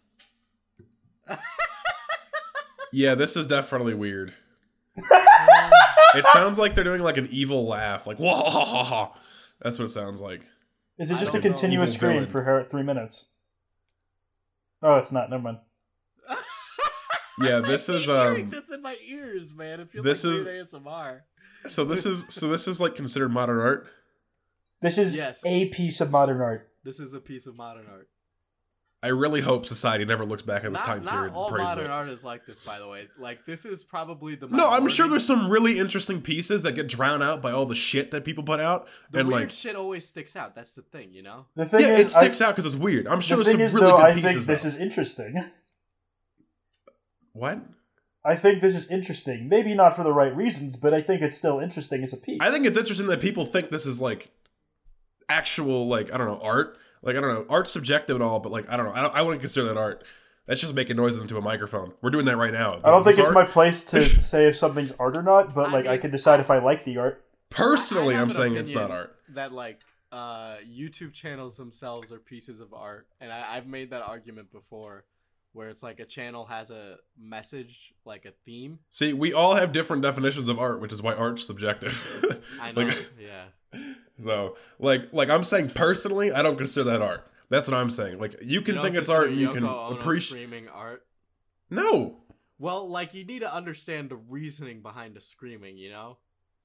Yeah, this is definitely weird. It sounds like they're doing like an evil laugh, like whoa, ha, ha, ha. That's what it sounds like. Is it I just a don't know. continuous Evil scream villain. for her three minutes? Oh, it's not. Never mind. Yeah, this I is keep hearing um. this in my ears, man. It feels this like is- weird A S M R. So this is so this is like considered modern art. This is Yes. a piece of modern art. This is a piece of modern art. I really hope society never looks back at this Not, time not period all and praises modern it. art is like this, by the way. Like this is probably the No, I'm minority. sure there's some really interesting pieces that get drowned out by all the shit that people put out, the and weird like shit always sticks out. That's the thing, you know. The thing yeah, is, it sticks I, out because it's weird. I'm sure the there's thing some is, really though, good I pieces. think this though. is interesting. What? I think this is interesting. Maybe not for the right reasons, but I think it's still interesting as a piece. I think it's interesting that people think this is like actual, like I don't know, art. Like I don't know, art's subjective and all, but like I don't know, I, don't, I wouldn't consider that art. That's just making noises into a microphone. We're doing that right now. I don't Is think this it's art? my place to say if something's art or not, but I like I mean, can decide if I like the art. Personally, I- I have I'm an saying it's not opinion art. That like uh, YouTube channels themselves are pieces of art, and I, I've made that argument before, where it's like a channel has a message, like a theme. See, we all have different definitions of art, which is why art's subjective. I know, Like- yeah. So, like, like I'm saying personally, I don't consider that art. That's what I'm saying. Like, you can You think don't it's art and you consider can Yoko Ono appreciate. streaming art. No, Well, like you need to understand the reasoning behind the screaming, you know?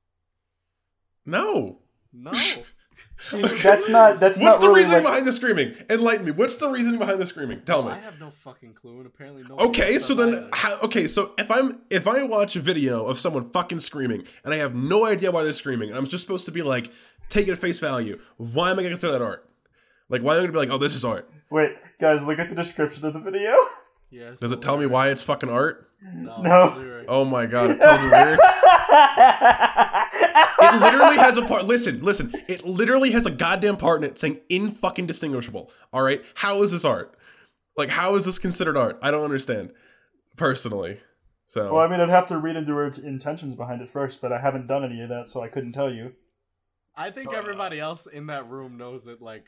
No. No. See, that's not that's What's not the really reasoning like, behind the screaming? Enlighten me. What's the reasoning behind the screaming? Tell me. I have no fucking clue, and apparently no. Okay, so then, how, okay, so if I'm if I watch a video of someone fucking screaming and I have no idea why they're screaming, and I'm just supposed to be like, take it at face value, why am I gonna consider that art? Like, why am I gonna be like, oh, this is art? Wait, guys, look at the description of the video. Yes. Does it tell me why it's fucking art? No. No. It's the lyrics. Oh my god, it tells me lyrics. It literally has a part. Listen, listen. It literally has a goddamn part in it saying in fucking distinguishable. All right, how is this art? Like, how is this considered art? I don't understand, personally. So. Well, I mean, I'd have to read into her intentions behind it first, but I haven't done any of that, so I couldn't tell you. I think everybody else in that room knows that, like,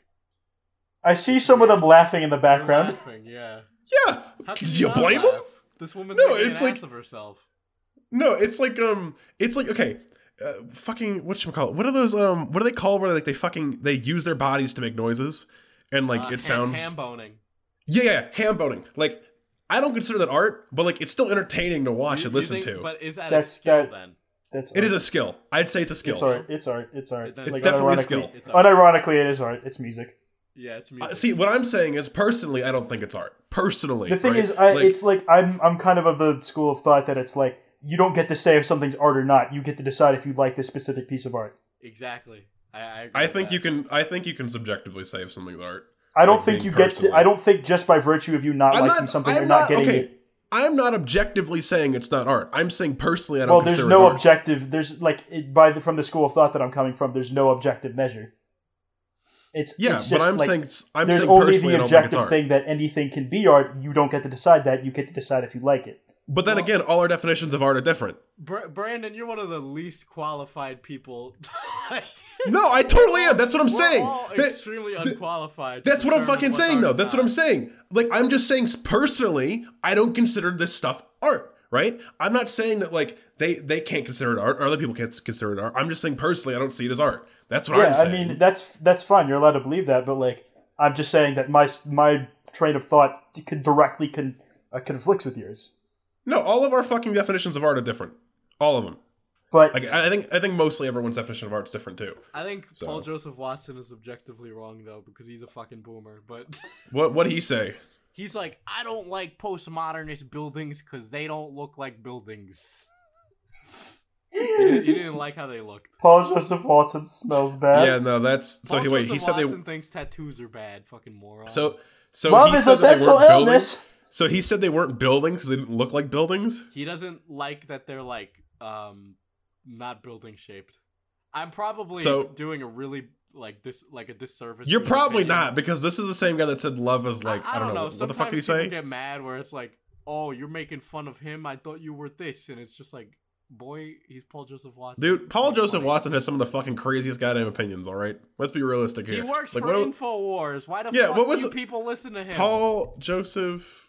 I see some of them laughing in the they're background. laughing, yeah. Yeah. How Did can you not blame laugh? him? This woman's No, making it's an like- ass of herself. No, it's like um, it's like okay, uh, fucking whatchamacallit? What are those um? What do they call where like they fucking they use their bodies to make noises and like Uh, it ham- sounds ham boning. yeah yeah ham boning. Like I don't consider that art, but like it's still entertaining to watch You- and you listen think- to. But is that That's- a skill that- then? That's It is a skill. I'd say it's a skill. It's art. It's art. It's art. It's It's Like, definitely a unironically- skill. It's art. Unironically, it is art. It's music. Yeah, it's music. Uh, see, what I'm saying is personally, I don't think it's art. Personally, The thing right? is, I, Like, it's like I'm I'm kind of of the school of thought that it's like you don't get to say if something's art or not. You get to decide if you like this specific piece of art. Exactly. I, I, agree I with think that. you can. I think you can subjectively say if something's art. I don't Like, think being you get to. personally. I don't think just by virtue of you not I'm liking not- something, I'm you're not, not- getting okay. it. I'm not objectively saying it's not art. I'm saying personally, I don't Well, there's consider no it art. objective. There's like it, by the, from the school of thought that I'm coming from. There's no objective measure. It's Yeah, it's but just, I'm like, saying it's, I'm there's saying only personally, I the don't think it's objective art. thing that anything can be art. You don't get to decide that. You get to decide if you like it. But then Well- again, all our definitions of art are different. Br- Brandon, you're one of the least qualified people. No, I totally am. That's what I'm We're saying. all That- extremely unqualified. to That's what I'm determine fucking what's saying, art though. and That's what not. I'm saying. Like, I'm just saying personally, I don't consider this stuff art, right? I'm not saying that like they they can't consider it art, or other people can't consider it art. I'm just saying personally, I don't see it as art. That's what Yeah, I'm I saying. mean that's that's fine. You're allowed to believe that, but like I'm just saying that my my train of thought could directly con, uh, conflicts with yours. No, all of our fucking definitions of art are different. All of them. But Like, I I think I think mostly everyone's definition of art is different too. I think So- Paul Joseph Watson is objectively wrong though because he's a fucking boomer. But What what did he say? he's like, I don't like postmodernist buildings because they don't look like buildings. He didn't, he didn't like how they looked. Paul Joseph Watson smells bad. Yeah, no, that's so. Paul He wait. Joseph He said Watson they. thinks tattoos are bad. Fucking moron. So so Love he is said a that they mental weren't buildings. illness. So he said they weren't buildings because they didn't look like buildings. he doesn't like that they're like um not building shaped. I'm probably So- doing a really like this like a disservice. You're to his probably opinion. not because this is the same guy that said love is like I, don't know, what the Sometimes fuck did he people say? get mad where it's like, oh, you're making fun of him. I thought you were this, and it's just like, boy, he's Paul Joseph Watson. Dude, Paul He's Joseph funny. Watson has some of the fucking craziest goddamn opinions. All right, let's be realistic He here. works Like, for what- Infowars. Why the Yeah, fuck what was do it- people listen to him? Paul Joseph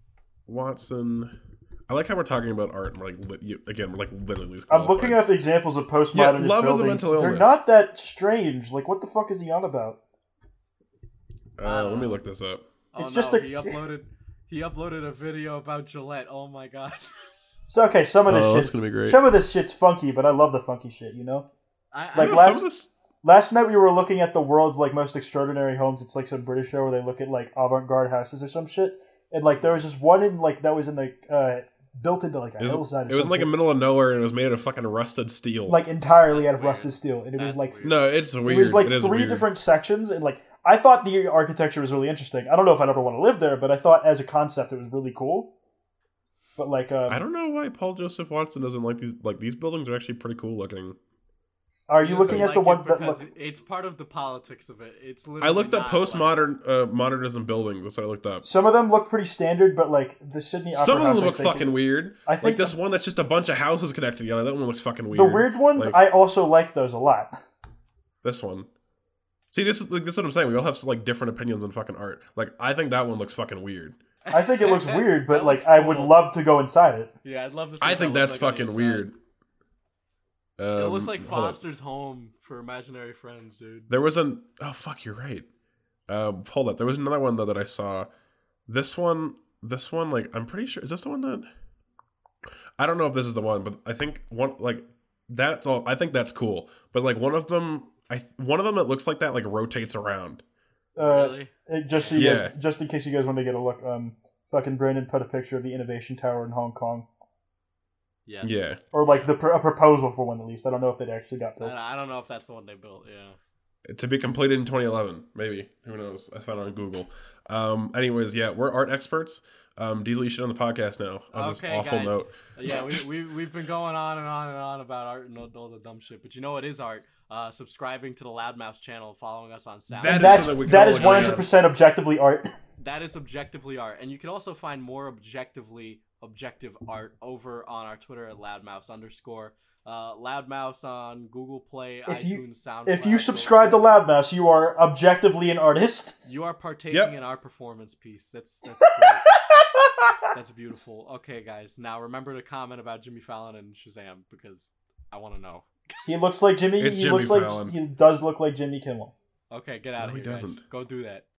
Watson. I like how we're talking about art. And we're like, li- you, again, we're like literally. I'm looking up examples of postmodernist Yeah, love is a buildings. mental They're illness. not that strange. Like, what the fuck is he on about? Uh, let me look this up. Oh, It's no, just a- he uploaded. He uploaded a video about Gillette. Oh my god. So okay, some of this Oh, that's shit's gonna be great. some of this shit's funky, but I love the funky shit. You know. I, Like I, No, last- some of this, Last night we were looking at the world's like most extraordinary homes. It's like some British show where they look at like avant-garde houses or some shit. And like there was this one in like that was in the uh, built into like a it was, hillside. Or it was in like a something. middle of nowhere and it was made out of fucking rusted steel. like entirely That's out of weird. rusted steel, and it was That's like weird. no, it's weird. it was like It is three weird. different sections, and like I thought the architecture was really interesting. I don't know if I'd ever want to live there, but I thought as a concept it was really cool. But like, um, I don't know why Paul Joseph Watson doesn't like these. Like these buildings are actually pretty cool looking. are he you doesn't looking at like the it ones that because look? it's part of the politics of it. It's I literally looked up not, like- postmodern uh, modernism buildings. That's what I looked up. Some of them look pretty standard, but like the Sydney Opera Some of them House, I look think, fucking weird. I think Like this the- one that's just a bunch of houses connected together. That one looks fucking weird. The weird ones, Like, I also like those a lot. This one. See, this is like this is what I'm saying. We all have like different opinions on fucking art. Like I think that one looks fucking weird. I think it looks weird, but That like looks I would cool. love to go inside it. Yeah, I'd love to. See I what think that looks that's like on the fucking inside. weird. It Um, looks like hold up. Foster's home for imaginary friends, dude. There was an oh fuck, you're right. Um, hold up. There was another one though that I saw. This one, this one, like I'm pretty sure is this the one that I don't know if this is the one, but I think one like that's all. I think that's cool. But like one of them, I one of them that looks like that like rotates around. Uh, Really? it- just so you Yeah. guys, just in case you guys want to get a look, um, fucking Brandon put a picture of the Innovation Tower in Hong Kong, Yes. Yeah. or like the pr- a proposal for one at least. I don't know if it actually got built. I I don't know if that's the one they built. Yeah. To be completed in twenty eleven, maybe. Who knows? I found it on Google. Um, anyways, yeah, we're art experts. Um, Diesel, you should on the podcast now. On this Okay, awful guys. note. Yeah, we, we, we've been going on and on and on about art and all, all the dumb shit. But you know what is art? Uh, subscribing to the Loudmouths channel, following us on SoundCloud. That And is that's something we can that all is agree one on. hundred percent objectively art. That is objectively art. And you can also find more objectively objective art over on our Twitter at loudmouths underscore. Uh, Loudmouths on Google Play, If you- iTunes, SoundCloud. If you subscribe to Loudmouse, you are objectively an artist. You are partaking Yep. in our performance piece. That's that's great. That's beautiful. Okay, guys. Now remember to comment about Jimmy Fallon and Shazam because I want to know. He looks like Jimmy. It's he Jimmy looks like Fallon. he does look like Jimmy Kimmel. Okay, get out No, of he here, guys. doesn't. Go do that.